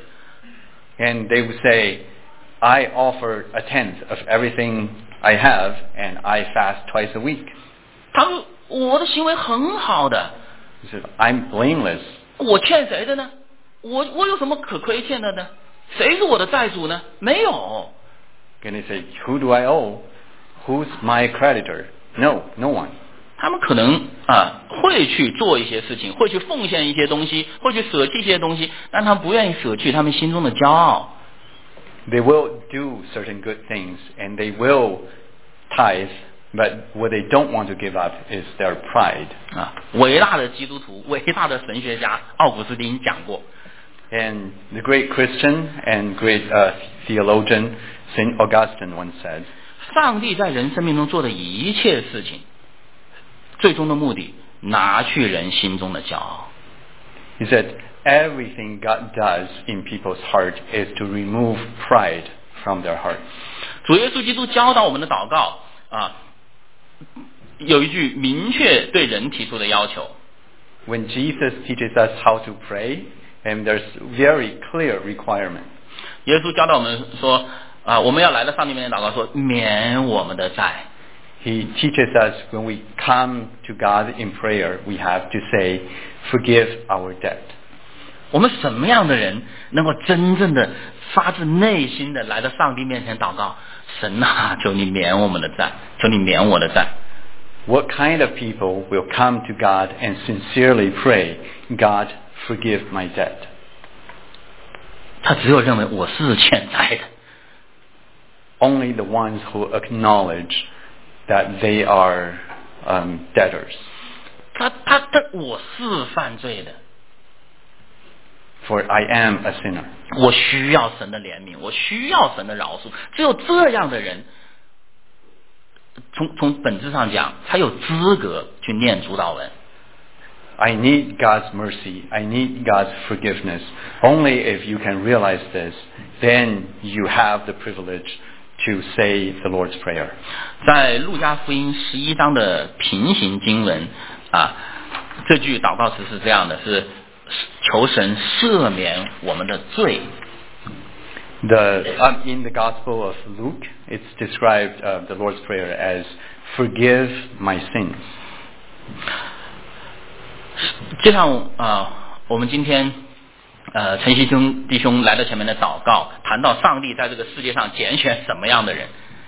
And they would say, I offer a tenth of everything I have, and I fast twice a week. 他们我的行为很好的。 He said, I'm blameless. 我欠谁的呢？我我有什么可亏欠的呢？谁是我的债主呢？没有。 And they say, who do I owe? Who's my creditor? No, no one. 他们可能啊会去做一些事情，会去奉献一些东西，会去舍弃一些东西，但他们不愿意舍去他们心中的骄傲。 They will do certain good things and they will tithe, but what they don't want to give up is their pride. 啊，伟大的基督徒、伟大的神学家奥古斯丁讲过。 And the great Christian and great uh, theologian Saint Augustine once said, 上帝在人生命中做的一切事情，最终的目的拿去人心中的骄傲。 He said, everything God does in people's heart is to remove pride from their heart. 主耶稣基督教导我们的祷告啊，有一句明确对人提出的要求。 When Jesus teaches us how to pray, and there's very clear requirement. 耶稣教导我们说啊，我们要来到上帝面前祷告，说免我们的债。 He teaches us when we come to God in prayer, we have to say, forgive our debt. 我们什么样的人能够真正的发自内心的来到上帝面前祷告？神啊，求你免我们的债，求你免我的债。 What kind of people will come to God and sincerely pray, God, forgive my debt? 他只有认为我是欠债的。 Only the ones who acknowledge that they are um, debtors. 他他他，我是犯罪的。 For I am a sinner. 我需要神的怜悯，我需要神的饶恕。只有这样的人，从从本质上讲，才有资格去念主祷文。 I need God's mercy. I need God's forgiveness. Only if you can realize this, then you have the privilege to say the Lord's Prayer. 在路加福音十一章的平行经文啊，这句祷告词是这样的：是求神赦免我们的罪。 The, um, in the Gospel of Luke, it's described, uh, the Lord's Prayer as, forgive my sins. 就像啊、呃，我们今天呃陈希兄弟兄来到前面的祷告，谈到上帝在这个世界上拣选什么样的人。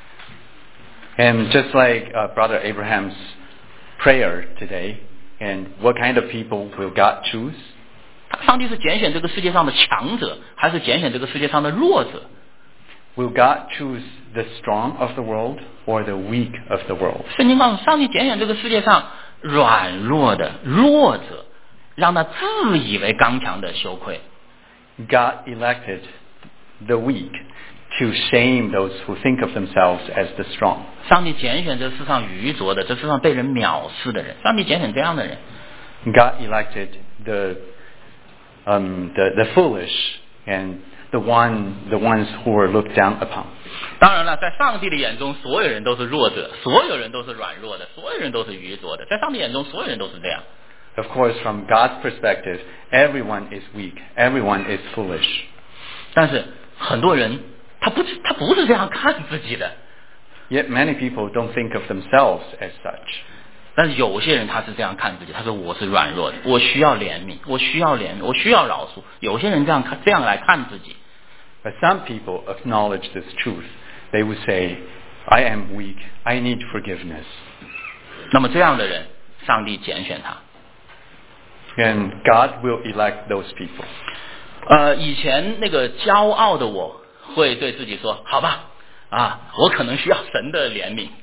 And just like uh, Brother Abraham's prayer today, and what kind of people will God choose? 上帝是拣选这个世界上的强者，还是拣选这个世界上的弱者？ Will God choose the strong of the world or the weak of the world? 圣经告诉上帝拣选这个世界上软弱的弱者，让他自以为刚强的羞愧。 God elected the weak to shame those who think of themselves as the strong. 上帝拣选这世上愚拙的，这世上被人藐视的人。上帝拣选这样的人。 God elected the um, the, the foolish and the one the ones who were looked down upon. 当然了，在上帝的眼中，所有人都是弱者，所有人都是软弱的，所有人都是愚拙的。在上帝眼中，所有人都是这样。 Of course, from God's perspective, everyone is weak, everyone is foolish. 但是很多人他不是他不是这样看自己的。 Yet many people don't think of themselves as such. 但是有些人他是这样看自己，他说我是软弱的，我需要怜悯，我需要怜悯，我需要饶恕。有些人这样看这样来看自己。 But some people acknowledge this truth. They would say, I am weak, I need forgiveness. 那么这样的人，上帝拣选他。 And God will elect those people. 呃，以前那个骄傲的我会对自己说，好吧，啊，我可能需要神的怜悯。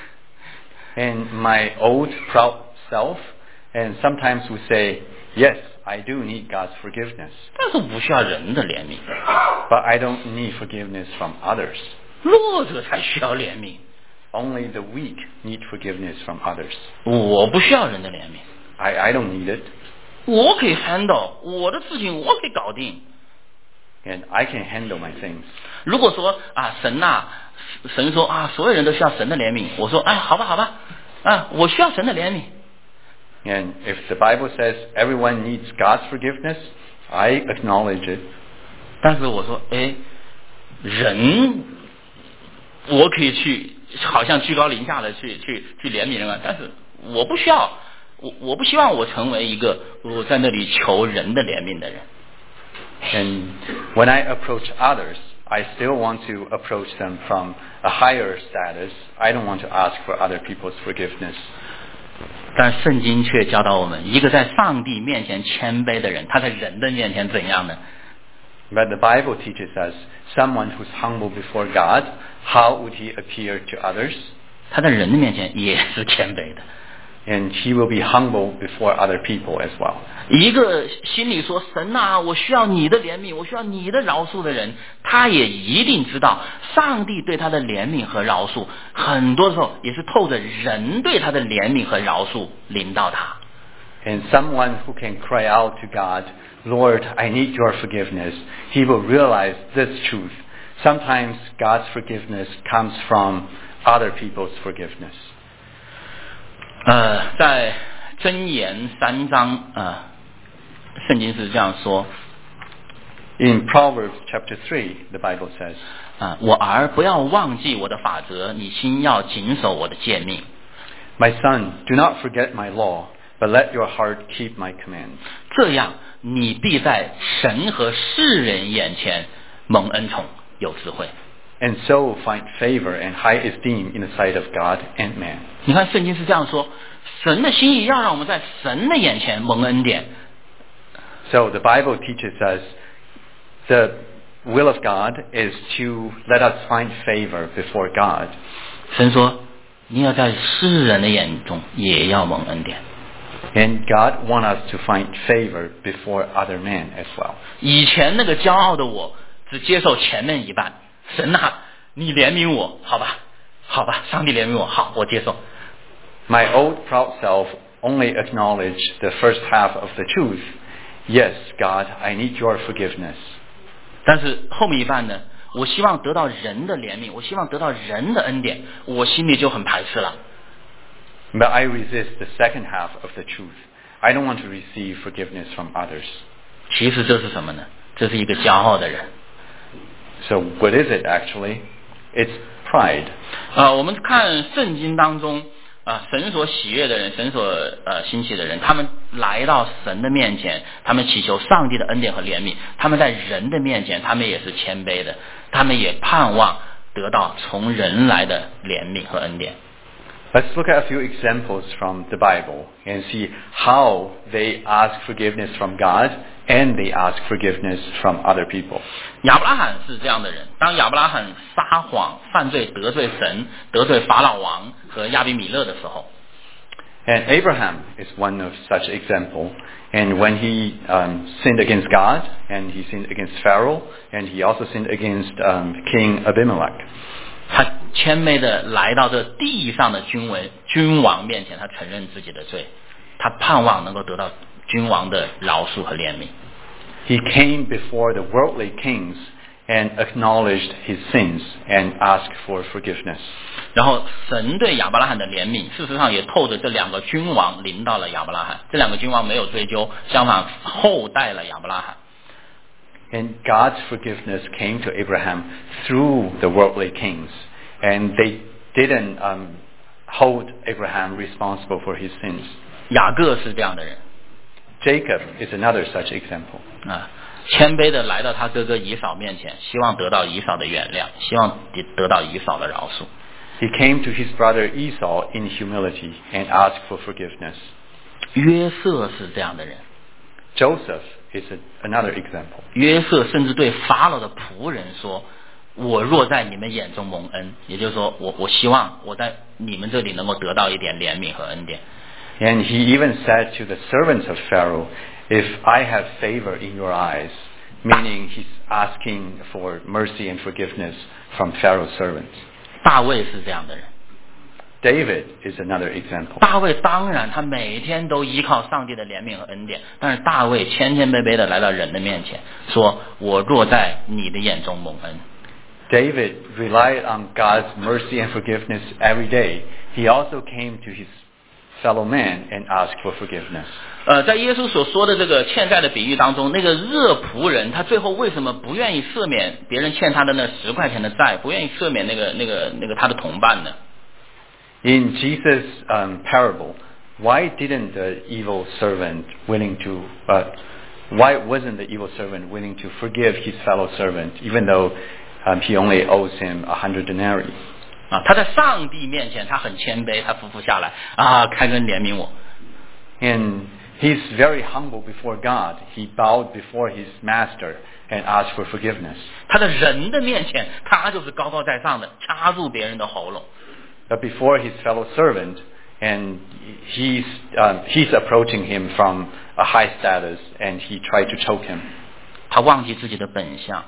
And my old proud self, and sometimes would say, yes, I do need God's forgiveness. 但是我不需要人的怜悯。 But I don't need forgiveness from others. 弱者才需要怜悯。 Only the weak need forgiveness from others. 我不需要人的怜悯。 I, I don't need it. 我可以 handle 我的事情，我可以搞定。 And I can handle my things. 如果说啊，神呐、啊，神说啊，所有人都需要神的怜悯，我说，哎，好吧，好吧，啊，我需要神的怜悯。 And if the Bible says everyone needs God's forgiveness, I acknowledge it. 但是我说，哎，人，我可以去，好像居高临下的去去去怜悯人啊，但是我不需要，我我不希望我成为一个我在那里求人的怜悯的人。 And when I approach others, I still want to approach them from a higher status. I don't want to ask for other people's forgiveness. 但圣经却教导我们，一个在上帝面前谦卑的人，他在人的面前怎样呢？ But the Bible teaches us someone who's humble before God, how would he appear to others? 他在人的面前也是谦卑的。 And he will be humble before other people as well. 一个心里说神啊，我需要你的怜悯，我需要你的饶恕的人，他也一定知道上帝对他的怜悯和饶恕，很多时候也是透着人对他的怜悯和饶恕临到他。 And someone who can cry out to God, Lord, I need your forgiveness, he will realize this truth. Sometimes God's forgiveness comes from other people's forgiveness. 呃，在箴言三章呃，圣经是这样说。 In Proverbs chapter three, the Bible says, 啊、我儿不要忘记我的法则，你心要谨守我的诫命。 My son, do not forget my law, but let your heart keep my commands. 这样，你必在神和世人眼前蒙恩宠，有智慧。 And so find favor and high esteem in the sight of God and man. 你看，圣经是这样说：神的心意要让我们在神的眼前蒙恩典。 So the Bible teaches us the will of God is to let us find favor before God. 神说，你要在世人的眼中也要蒙恩典。 And God wants us to find favor before other men as well. 以前那个骄傲的我，只接受前面一半。神啊，你怜悯我，好吧，好吧，上帝怜悯我，好，我接受。 My old proud self only acknowledged the first half of the truth. Yes, God, I need your forgiveness. 但是后面一半呢？我希望得到人的怜悯，我希望得到人的恩典，我心里就很排斥了。 But I resist the second half of the truth. I don't want to receive forgiveness from others. 其实这是什么呢？这是一个骄傲的人。 So what is it actually? It's pride. 呃，我们看圣经当中啊、呃，神所喜悦的人，神所呃兴起的人，他们来到神的面前，他们祈求上帝的恩典和怜悯，他们在人的面前，他们也是谦卑的，他们也盼望得到从人来的怜悯和恩典。 Let's look at a few examples from the Bible and see how they ask forgiveness from God and they ask forgiveness from other people. 亚伯拉罕是这样的人，当亚伯拉罕撒谎、犯罪、得罪神、得罪法老王和亚比米勒的时候， And Abraham is one of such example. And when he um, sinned against God, and he sinned against Pharaoh, and he also sinned against um, King Abimelech. 他谦卑的来到这地上的君王君王面前，他承认自己的罪，他盼望能够得到君王的饶恕和怜悯。 He came before the worldly kings and acknowledged his sins and asked for forgiveness. 然后神对亚伯拉罕的怜悯，事实上也透着这两个君王临到了亚伯拉罕。这两个君王没有追究，相反厚待了亚伯拉罕。 And God's forgiveness came to Abraham through the worldly kings, and they didn't um, hold Abraham responsible for his sins. 雅各是这样的人 Jacob is another such example. 啊，谦卑的来到他哥哥以扫面前，希望得到以扫的原谅，希望得到以扫的饶恕。 He came to his brother Esau in humility and asked for forgiveness. 约瑟是这样的人。 Joseph is a, another example. 约瑟甚至对法老的仆人说：“我若在你们眼中蒙恩，也就是说，我我希望我在你们这里能够得到一点怜悯和恩典。” And he even said to the servants of Pharaoh, "If I have favor in your eyes," meaning he's asking for mercy and forgiveness from Pharaoh's servants. 大卫是这样的人。 David is another example. 大卫当然他每天都依靠上帝的怜悯和恩典，但是大卫谦谦卑卑的来到人的面前，说：“我若在你的眼中蒙恩。” David relied on God's mercy and forgiveness every day. He also came to his fellow man and asked for forgiveness. 呃，在耶稣所说的这个欠债的比喻当中，那个热仆人他最后为什么不愿意赦免别人欠他的那十块钱的债，不愿意赦免那个那个那个他的同伴呢？ In Jesus' um, parable, why didn't the evil servant willing to, uh, why wasn't the evil servant willing to forgive his fellow servant, even though um, he only owes him a hundred denarii? 啊，他在上帝面前他很谦卑，他俯伏下来啊，开恩怜悯我。 And he's very humble before God. He bowed before his master and asked for forgiveness. 他在人的面前，他就是高高在上的，掐住别人的喉咙。 But before his fellow servant, and he's um, he's approaching him from a high status, and he tried to choke him. 他忘记自己的本相，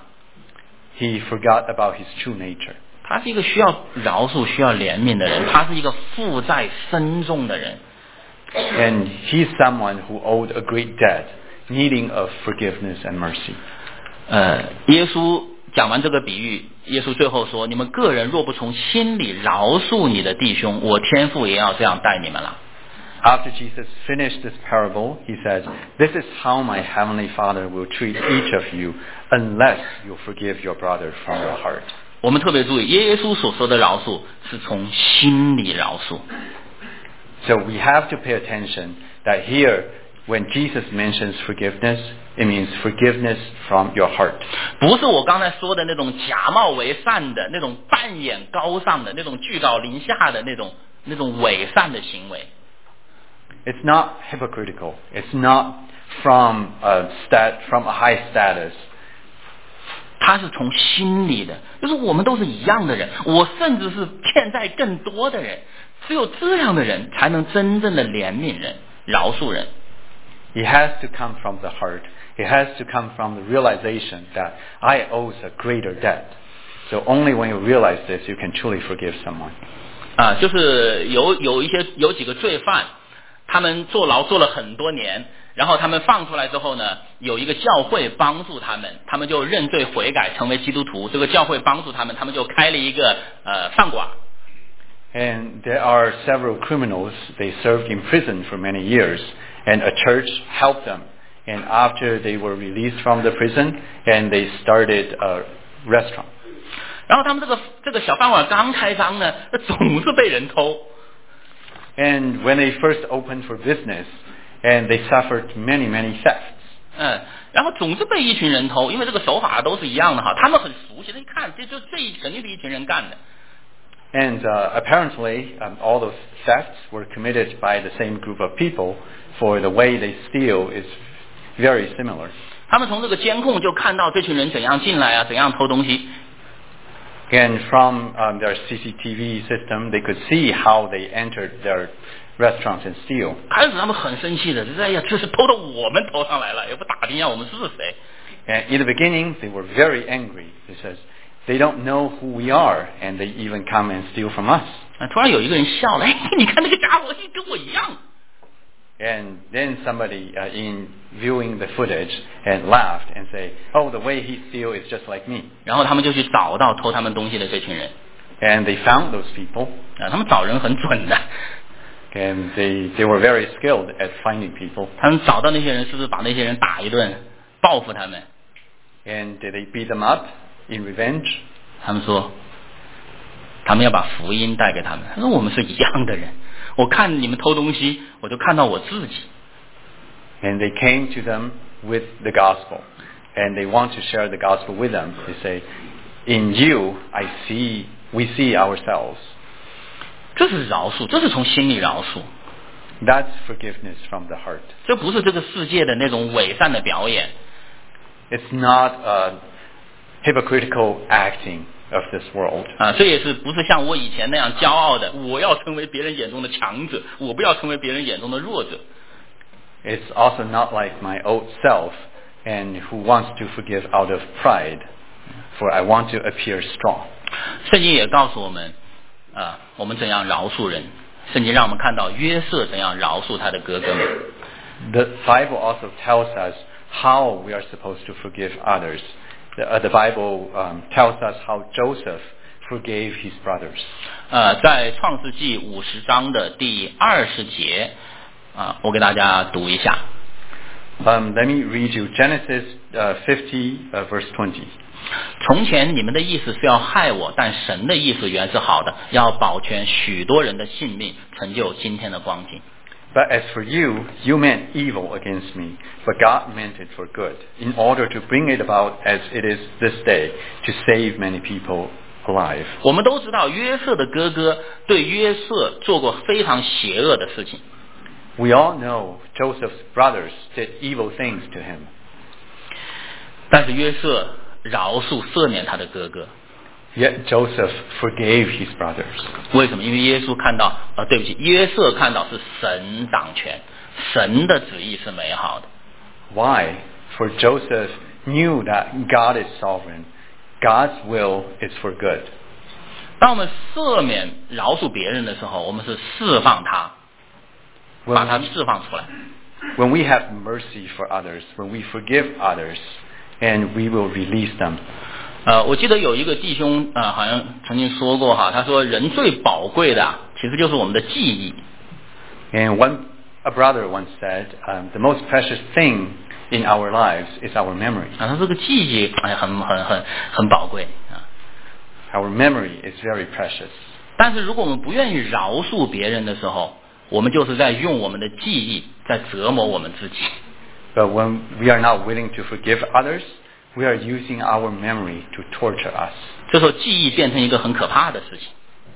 He forgot about his true nature. 他是一个需要饶恕、需要怜悯的人，他是一个负债深重的人。 And he's someone who owed a great debt, needing of forgiveness and mercy. 呃，耶稣讲完这个比喻，耶稣最后说：“你们个人若不从心里饶恕你的弟兄，我天父也要这样待你们了。” After Jesus finished this parable, he says, "This is how my heavenly Father will treat each of you, unless you forgive your brother from your heart." 我们特别注意，耶稣所说的饶恕是从心里饶恕。 So we have to pay attention that here, when Jesus mentions forgiveness, it means forgiveness from your heart. 不是我刚才说的那种假冒为善的、那种扮演高尚的、那种居高临下的那种、那种伪善的行为。 It's not hypocritical. It's not from a stat from a high status. 他是从心里的，就是我们都是一样的人，我甚至是欠债更多的人，只有这样的人才能真正的怜悯人、饶恕人。 It has to come from the heart. It has to come from the realization that I owe a greater debt. So only when you realize this, you can truly forgive someone. 啊，就是有有一些有几个罪犯，他们坐牢坐了很多年，然后他们放出来之后呢，有一个教会帮助他们，他们就认罪悔改，成为基督徒。这个教会帮助他们，他们就开了一个呃饭馆。 And there are several criminals. They served in prison for many years, and a church helped them. And after they were released from the prison, and they started a restaurant. 然后他们这个这个小饭馆刚开张呢，总是被人偷。 And when they first opened for business, and they suffered many, many thefts. 嗯，然后总是被一群人偷，因为这个手法都是一样的哈，他们很熟悉，他一看这就这一肯定是一群人干的。 And uh, apparently, um, all those thefts were committed by the same group of people, for the way they steal is very similar. 他们从这个监控就看到这群人怎样进来啊，怎样偷东西。 And from um, their C C T V system, they could see how they entered their restaurants and steal. 开始他们很生气的，就是哎呀，这是偷到我们头上来了，也不打听一下我们是谁。 And in the beginning, they were very angry. They says they don't know who we are, and they even come and steal from us. 啊，突然有一个人笑了，哎，你看那个家伙跟我一样。 And then somebody uh, in viewing the footage and laughed and say, "Oh, the way he steals is just like me." 然后他们就去找到偷他们东西的这群人。 And they found those people. 啊，他们找人很准的。 And they they were very skilled at finding people. 他们找到那些人，是不是把那些人打一顿，报复他们？ And did they beat them up in revenge? 他们说，他们要把福音带给他们。他说我们是一样的人，我看你们偷东西，我就看到我自己。 And they came to them with the gospel, and they want to share the gospel with them. They say, "In you, I see, we see ourselves." 这是饶恕，这是从心里饶恕。 That's forgiveness from the heart. 这不是这个世界的那种伪善的表演。 It's not a hypocritical acting of this world. 啊，这也是不是像我以前那样骄傲的，我要成为别人眼中的强者，我不要成为别人眼中的弱者。 It's also not like my old self, and who wants to forgive out of pride, for I want to appear strong. 圣经也告诉我们，啊，我们怎样饶恕人。圣经让我们看到约瑟怎样饶恕他的哥哥们。 The Bible also tells us how we are supposed to forgive others. The, uh, the Bible um, tells us how Joseph forgave his brothers. 呃，在创世纪五十章的第二十节，啊，我给大家读一下。 Um, let me read you Genesis uh, fifty, uh, verse twenty. 从前你们的意思是要害我，但神的意思原是好的，要保全许多人的性命，成就今天的光景。 But as for you, you meant evil against me, but God meant it for good, in order to bring it about as it is this day, to save many people alive. 我们都知道约瑟的哥哥对约瑟做过非常邪恶的事情。 We all know Joseph's brothers did evil things to him. 但是约瑟饶恕赦免他的哥哥。 Yet Joseph forgave his brothers. 为什么？因为耶稣看到，呃，对不起，约瑟看到是神掌权，神的旨意是美好的。 Why? For Joseph knew that God is sovereign. God's will is for good. 当我们赦免、饶恕别人的时候，我们是释放他，把他释放出来。 When we have mercy for others, when we forgive others, and we will release them. 呃，我记得有一个弟兄啊、呃，好像曾经说过哈，他说人最宝贵的、啊、其实就是我们的记忆。 And one, a brother once said, um, the most precious thing in our lives is our memory. 啊，他这个记忆哎，很很很很宝贵啊。 Our memory is very precious. 但是如果我们不愿意饶恕别人的时候，我们就是在用我们的记忆在折磨我们自己。 But when we are not willing to forgive others, we are using our memory to torture us. 这时候记忆变成一个很可怕的事情。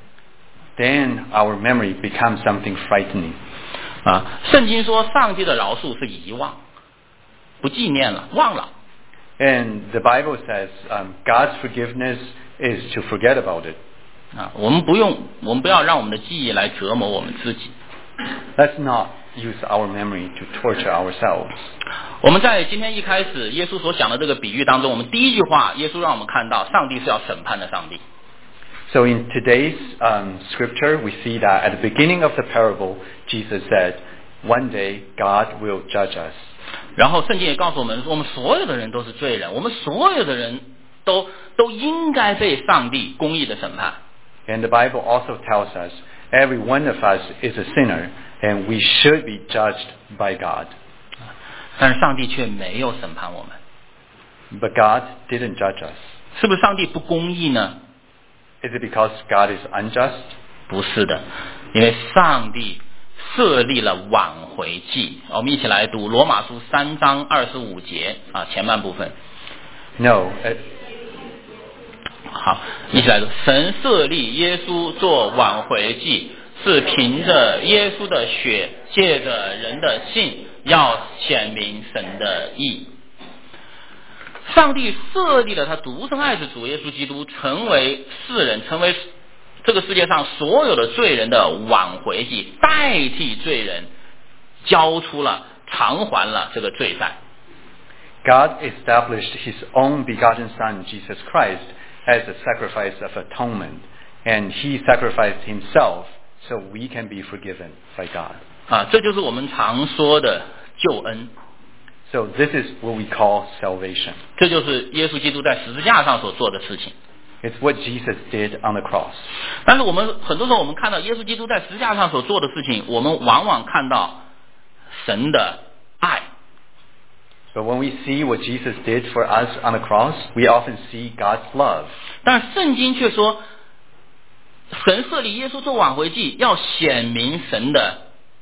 Then our memory becomes something frightening. 啊，圣经说上帝的饶恕是遗忘，不纪念了，忘了。 And the Bible says um, God's forgiveness is to forget about it. 啊，我们不用，我们不要让我们的记忆来折磨我们自己。 Let's not use our memory to torture ourselves. 我们在今天一开始耶稣所讲的这个比喻当中，我们第一句话，耶稣让我们看到上帝是要审判的上帝。 So in today's um, scripture, we see that at the beginning of the parable, Jesus said, one day God will judge us. 然后圣经也告诉我们说，我们所有的人都是罪人，我们所有的人都都应该被上帝公义的审判。 And the Bible also tells us every one of us is a sinner, and we should be judged by God. 但是上帝却没有审判我们。 But God didn't judge us. 是不是上帝不公义呢？ Is it because God is unjust? 不是的，因为上帝设立了挽回祭。我们一起来读罗马书三章二十五节啊，前半部分。 No. Uh, 好，一起来读。神设立耶稣做挽回祭，是凭着耶稣的血，借着人的信，要显明神的义。上帝设立了他独生爱子主耶稣基督，成为世人，成为这个世界上所有的罪人的挽回祭，代替罪人，交出了偿还了这个罪债。 God established his own begotten Son, Jesus Christ, as a sacrifice of atonement, and he sacrificed himself so we can be forgiven by God. 啊，这就是我们常说的救恩。 So this is what we call salvation. 这就是耶稣基督在十字架上所做的事情。 It's what Jesus did on the cross. 但是我们很多时候我们看到耶稣基督在十字架上所做的事情，我们往往看到神的爱。 But when we see what Jesus did for us on the cross, we often see God's love. 但圣经却说，神设立耶稣做挽回祭，要显明神的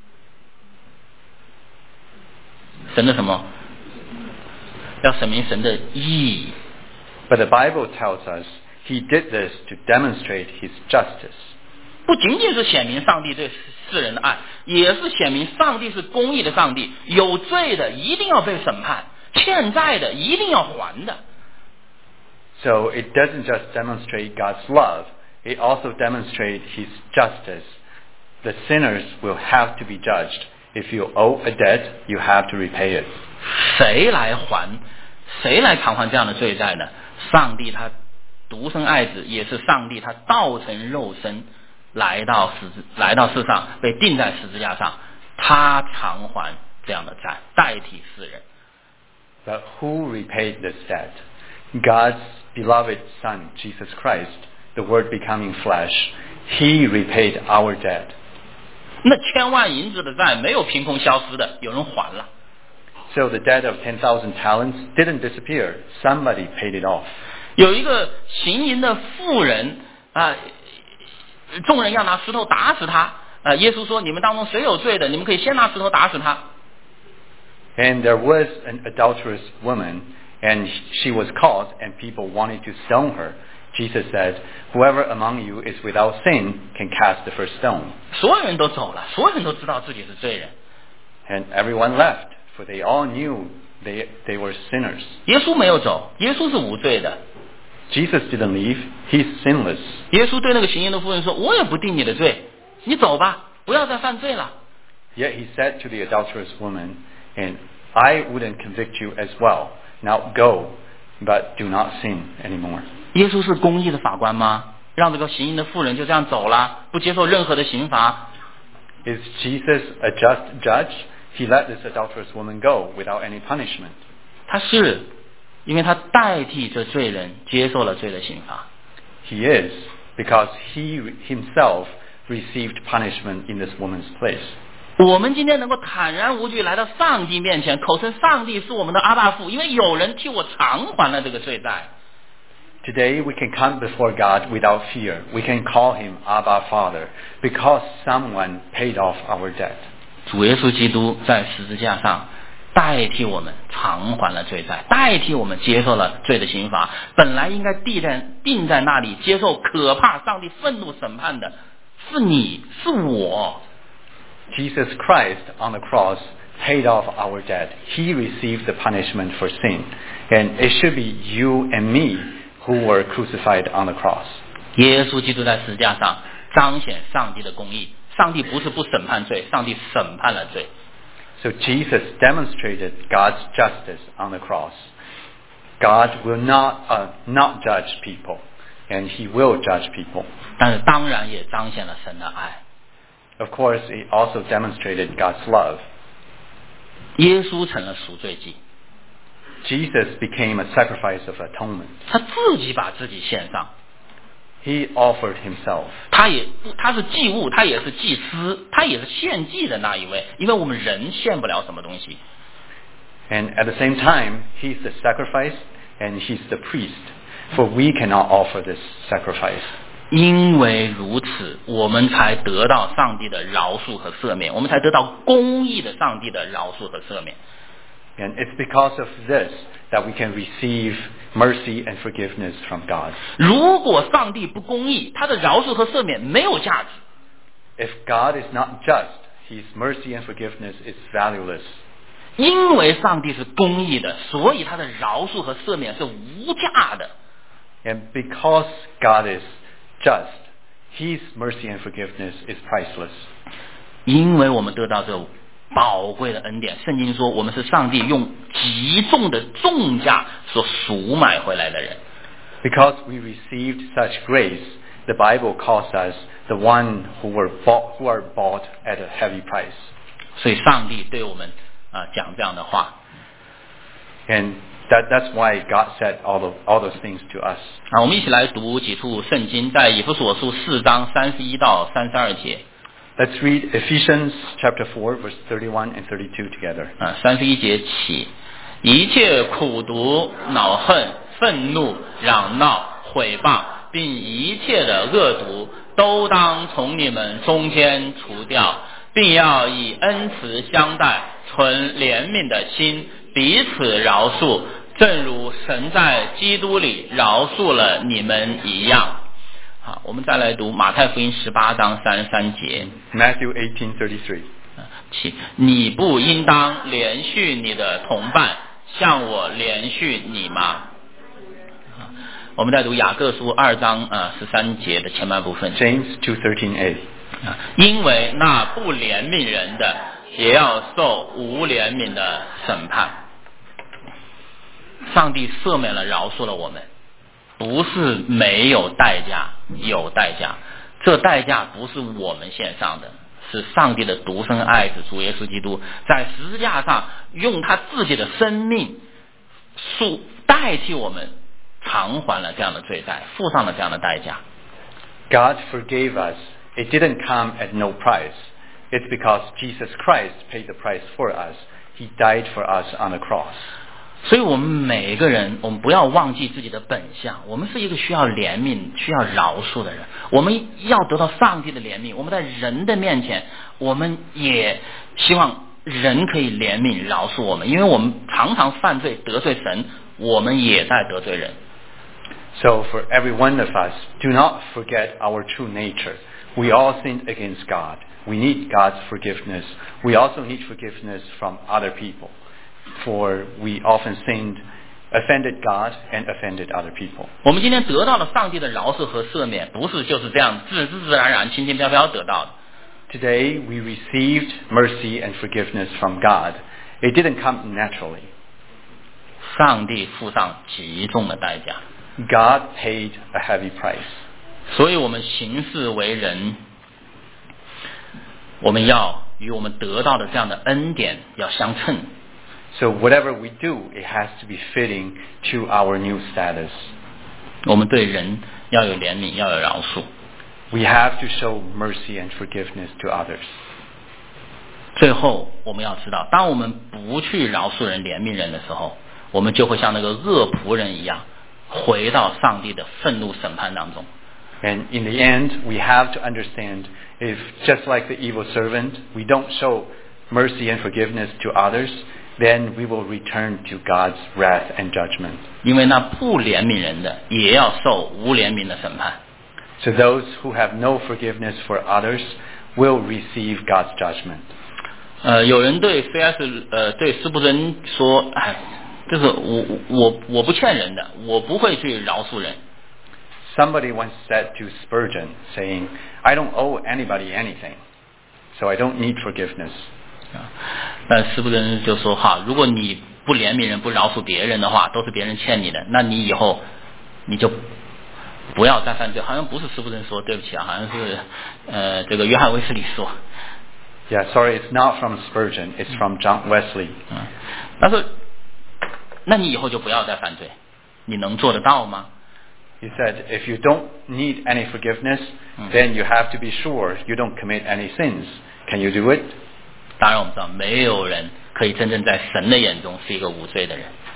神的什么？要显明神的义。 But the Bible tells us he did this to demonstrate his justice. 不仅仅是显明上帝对世人的爱，也是显明上帝是公义的上帝，有罪的一定要被审判，欠债的一定要还的。 So it doesn't just demonstrate God's love, it also demonstrates his justice. The sinners will have to be judged. If you owe a debt, you have to repay it. 谁来还？谁来偿还这样的罪债呢？上帝他独生爱子，也是上帝他道成肉身来到十字来到世上，被钉在十字架上，他偿还这样的债，代替世人。 But who repaid this debt? God's beloved Son, Jesus Christ, the Word becoming flesh. He repaid our debt. 那千万银子的债没有凭空消失的，有人还了。 So the debt of ten thousand talents didn't disappear. Somebody paid it off. 有一个行淫的妇人啊，众人要拿石头打死他。啊，耶稣说：“你们当中谁有罪的，你们可以先拿石头打死他。” And there was an adulterous woman, and she was caught, and people wanted to stone her. Jesus said, "Whoever among you is without sin can cast the first stone." 所有人都走了，所有人都知道自己是罪人。 And everyone left, for they all knew they, they were sinners. 耶稣没有走，耶稣是无罪的。 Jesus didn't leave. He's sinless. 耶稣对那个行淫的妇人说：“我也不定你的罪，你走吧，不要再犯罪了。” Yet he said to the adulterous woman, "And I wouldn't convict you as well. Now go, but do not sin anymore." 耶稣是公义的法官吗？让这个行淫的妇人就这样走了，不接受任何的刑罚？ Is Jesus a just judge? He let this adulterous woman go without any punishment. 他是，因为他代替这罪人接受了罪的刑罚。 He is, because he himself received punishment in this woman's place. 我们今天能够坦然无惧来到上帝面前，口称上帝是我们的阿爸父，因为有人替我偿还了这个罪债。 Today we can come before God without fear. We can call him Abba Father because someone paid off our debt. 主耶稣基督在十字架上代替我们偿还了罪债，代替我们接受了罪的刑罚。本来应该定在定在那里接受可怕上帝愤怒审判的是你，是我。 Jesus Christ on the cross paid off our debt. He received the punishment for sin. And it should be you and me who were crucified on the cross. 耶稣基督在十字架上彰显上帝的公义。上帝不是不审判罪，上帝审判了罪。 So Jesus demonstrated God's justice on the cross. God will not uh, not judge people, and he will judge people. 但是当然也彰显了神的爱。 Of course, he also demonstrated God's love. 耶稣成了赎罪祭， Jesus became a sacrifice of atonement. 他自己把自己献上。 He offered himself. 他也他是祭物，他也是祭司，他也是献祭的那一位，因为我们人献不了什么东西。 And at the same time, he's the sacrifice and he's the priest. for we cannot offer this sacrifice. 因为如此，我们才得到上帝的饶恕和赦免，我们才得到公义的上帝的饶恕和赦免。 And it's because of this that we can receive mercy and forgiveness from God. 如果上帝不公义，他的饶恕和赦免没有价值。 If God is not just, His mercy and forgiveness is valueless. 因为上帝是公义的，所以他的饶恕和赦免是无价的。 And because God is just, His mercy and forgiveness is priceless. 因为我们得到这宝贵的恩典，圣经说我们是上帝用极重的重价所赎买回来的人。 Because we received such grace, the Bible calls us the one who were bought, who are bought at a heavy price. 所以上帝对我们啊、呃、讲这样的话。 And that, that's why God said all, of, all those things to us. 啊，我们一起来读几处圣经，在以弗所书四章三十一到三十二节。 Let's read Ephesians chapter four, verse thirty-one and thirty-two together. 啊，三十一节起，一切苦毒、恼恨、愤怒、嚷闹、毁谤，并一切的恶毒，都当从你们中间除掉，并要以恩慈相待，存怜悯的心，彼此饶恕，正如神在基督里饶恕了你们一样。好，我们再来读马太福音十八章三十三节。 Matthew eighteen thirty-three. 起，你不应当连续你的同伴，像我连续你吗？我们再读雅各书二章啊十三节的前半部分。 James two thirteen a. 因为那不怜悯人的，也要受无怜悯的审判。上帝赦免了、饶恕了我们，不是没有代价，有代价。这代价不是我们献上的，是上帝的独生爱子主耶稣基督在十字架上用他自己的生命赎代替我们，偿还了这样的罪债，付上了这样的代价。 God forgave us. It didn't come at no price. It's because Jesus Christ paid the price for us. He died for us on the cross. 所以我们每一个人，我们不要忘记自己的本相，我们是一个需要怜悯、需要饶恕的人。我们要得到上帝的怜悯，我们在人的面前，我们也希望人可以怜悯、饶恕我们，因为我们常常犯罪得罪神，我们也在得罪人。 So for every one of us, do not forget our true nature. We all sinned against God. We need God's forgiveness. We also need forgiveness from other people. For we often sinned, offended God and offended other people. 我们今天得到了上帝的饶恕和赦免，不是就是这样自自自然然、轻轻飘飘得到的。 Today we received mercy and forgiveness from God. It didn't come naturally. 上帝付上极重的代价。 God paid a heavy price. 所以我们行事为人，我们要与我们得到的这样的恩典要相称。 So whatever we do, it has to be fitting to our new status. 我们对人要有怜悯，要有饶恕。 We have to show mercy and forgiveness to others. 最后，我们要知道，当我们不去饶恕人、怜悯人的时候，我们就会像那个恶仆人一样，回到上帝的愤怒审判当中。 And in the end, we have to understand, if just like the evil servant, we don't show mercy and forgiveness to others, then we will return to God's wrath and judgment. 因为那不怜悯人的，也要受无怜悯的审判。 So those who have no forgiveness for others will receive God's judgment. 呃，有人对 C S 呃对斯布真说，哎，就是我我我不欠人的，我不会去饶恕人。 Somebody once said to Spurgeon, saying, I don't owe anybody anything, so I don't need forgiveness. 但斯布真就说哈，如果你不怜悯人、不饶恕别人的话，都是别人欠你的，那你以后你就不要再犯罪。好像不是斯布真说，对不起啊，好像是呃这个约翰卫斯理说。 Yeah, sorry, it's not from Spurgeon, it's from John Wesley. 嗯，他说，那你以后就不要再犯罪，你能做得到吗？ He said, if you don't need any forgiveness, Mm. then you have to be sure you don't commit any sins. Can you do it? 当然我们知道，没有人可以真正在神的眼中是一个无罪的人。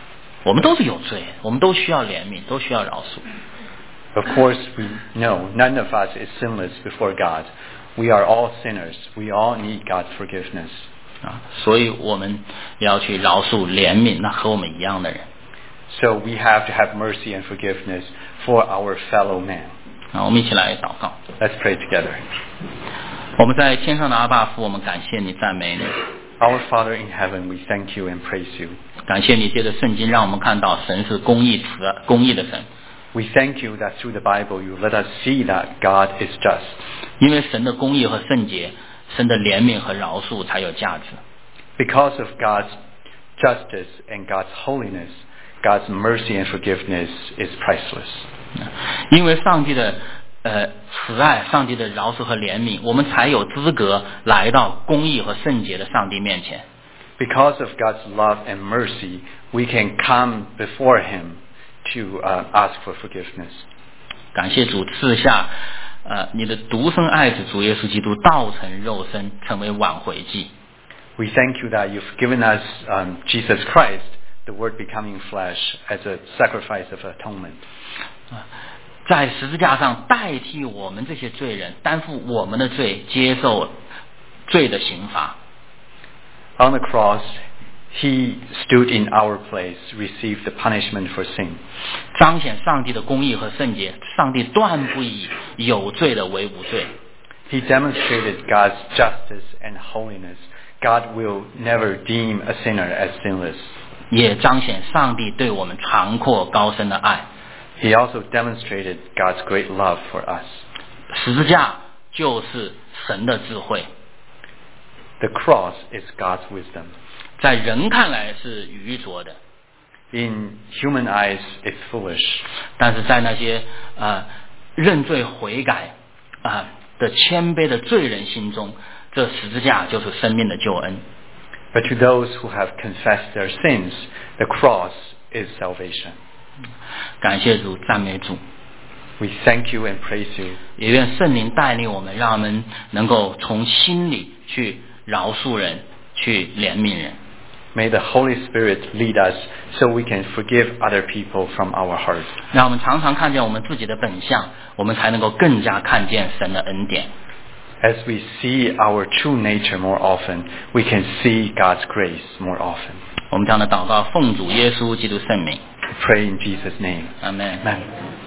我们都是有罪，我们都需要怜悯，都需要饶恕。 Of course, we know none of us is sinless before God. We are all sinners. We all need God's forgiveness. 啊，所以我们也要去饶恕、怜悯那和我们一样的人。 So we have to have mercy and forgiveness for our fellow man. 啊，我们一起来祷告。 Let's pray together. 我们在天上的阿爸父，我们感谢你，赞美你。 Our Father in heaven, we thank you and praise you. 感谢你借着圣经，让我们看到神是公义慈、公义的神。 We thank you that through the Bible you let us see that God is just. 因为神的公义和圣洁，神的怜悯和饶恕才有价值。 Because of God's justice and God's holiness, God's mercy and forgiveness is priceless. 因为上帝的呃慈爱，上帝的饶恕和怜悯，我们才有资格来到公义和圣洁的上帝面前。 Because of God's love and mercy, we can come before Him to uh, ask for forgiveness. 感谢主赐下呃你的独生爱子主耶稣基督道成肉身，成为挽回祭。 We thank you that you've given us um, Jesus Christ, the Word becoming flesh, as a sacrifice of atonement. 在十字架上代替我们这些罪人，担负我们的罪，接受罪的刑罚。 On the cross, He stood in our place, received the punishment for sin. 彰显上帝的公义和圣洁，上帝断不以有罪的为无罪。 He demonstrated God's justice and holiness. God will never deem a sinner as sinless. 也彰显上帝对我们长阔高深的爱。 He also demonstrated God's great love for us. 十字架就是神的智慧。 The cross is God's wisdom. 在人看来是愚拙的。 In human eyes, it's foolish. 但是在那些呃认罪悔改啊、呃、的谦卑的罪人心中，这十字架就是生命的救恩。 But to those who have confessed their sins, the cross is salvation. 感谢主，赞美主。 We thank you and praise you. 也愿圣灵带领我们，让我们能够从心里去饶恕人，去怜悯人。 May the Holy Spirit lead us so we can forgive other people from our heart. 让我们常常看见我们自己的本相，我们才能够更加看见神的恩典。 As we see our true nature more often, we can see God's grace more often. 我们这样的祷告，奉主耶稣基督圣名。 Pray in Jesus' name. Amen. Amen.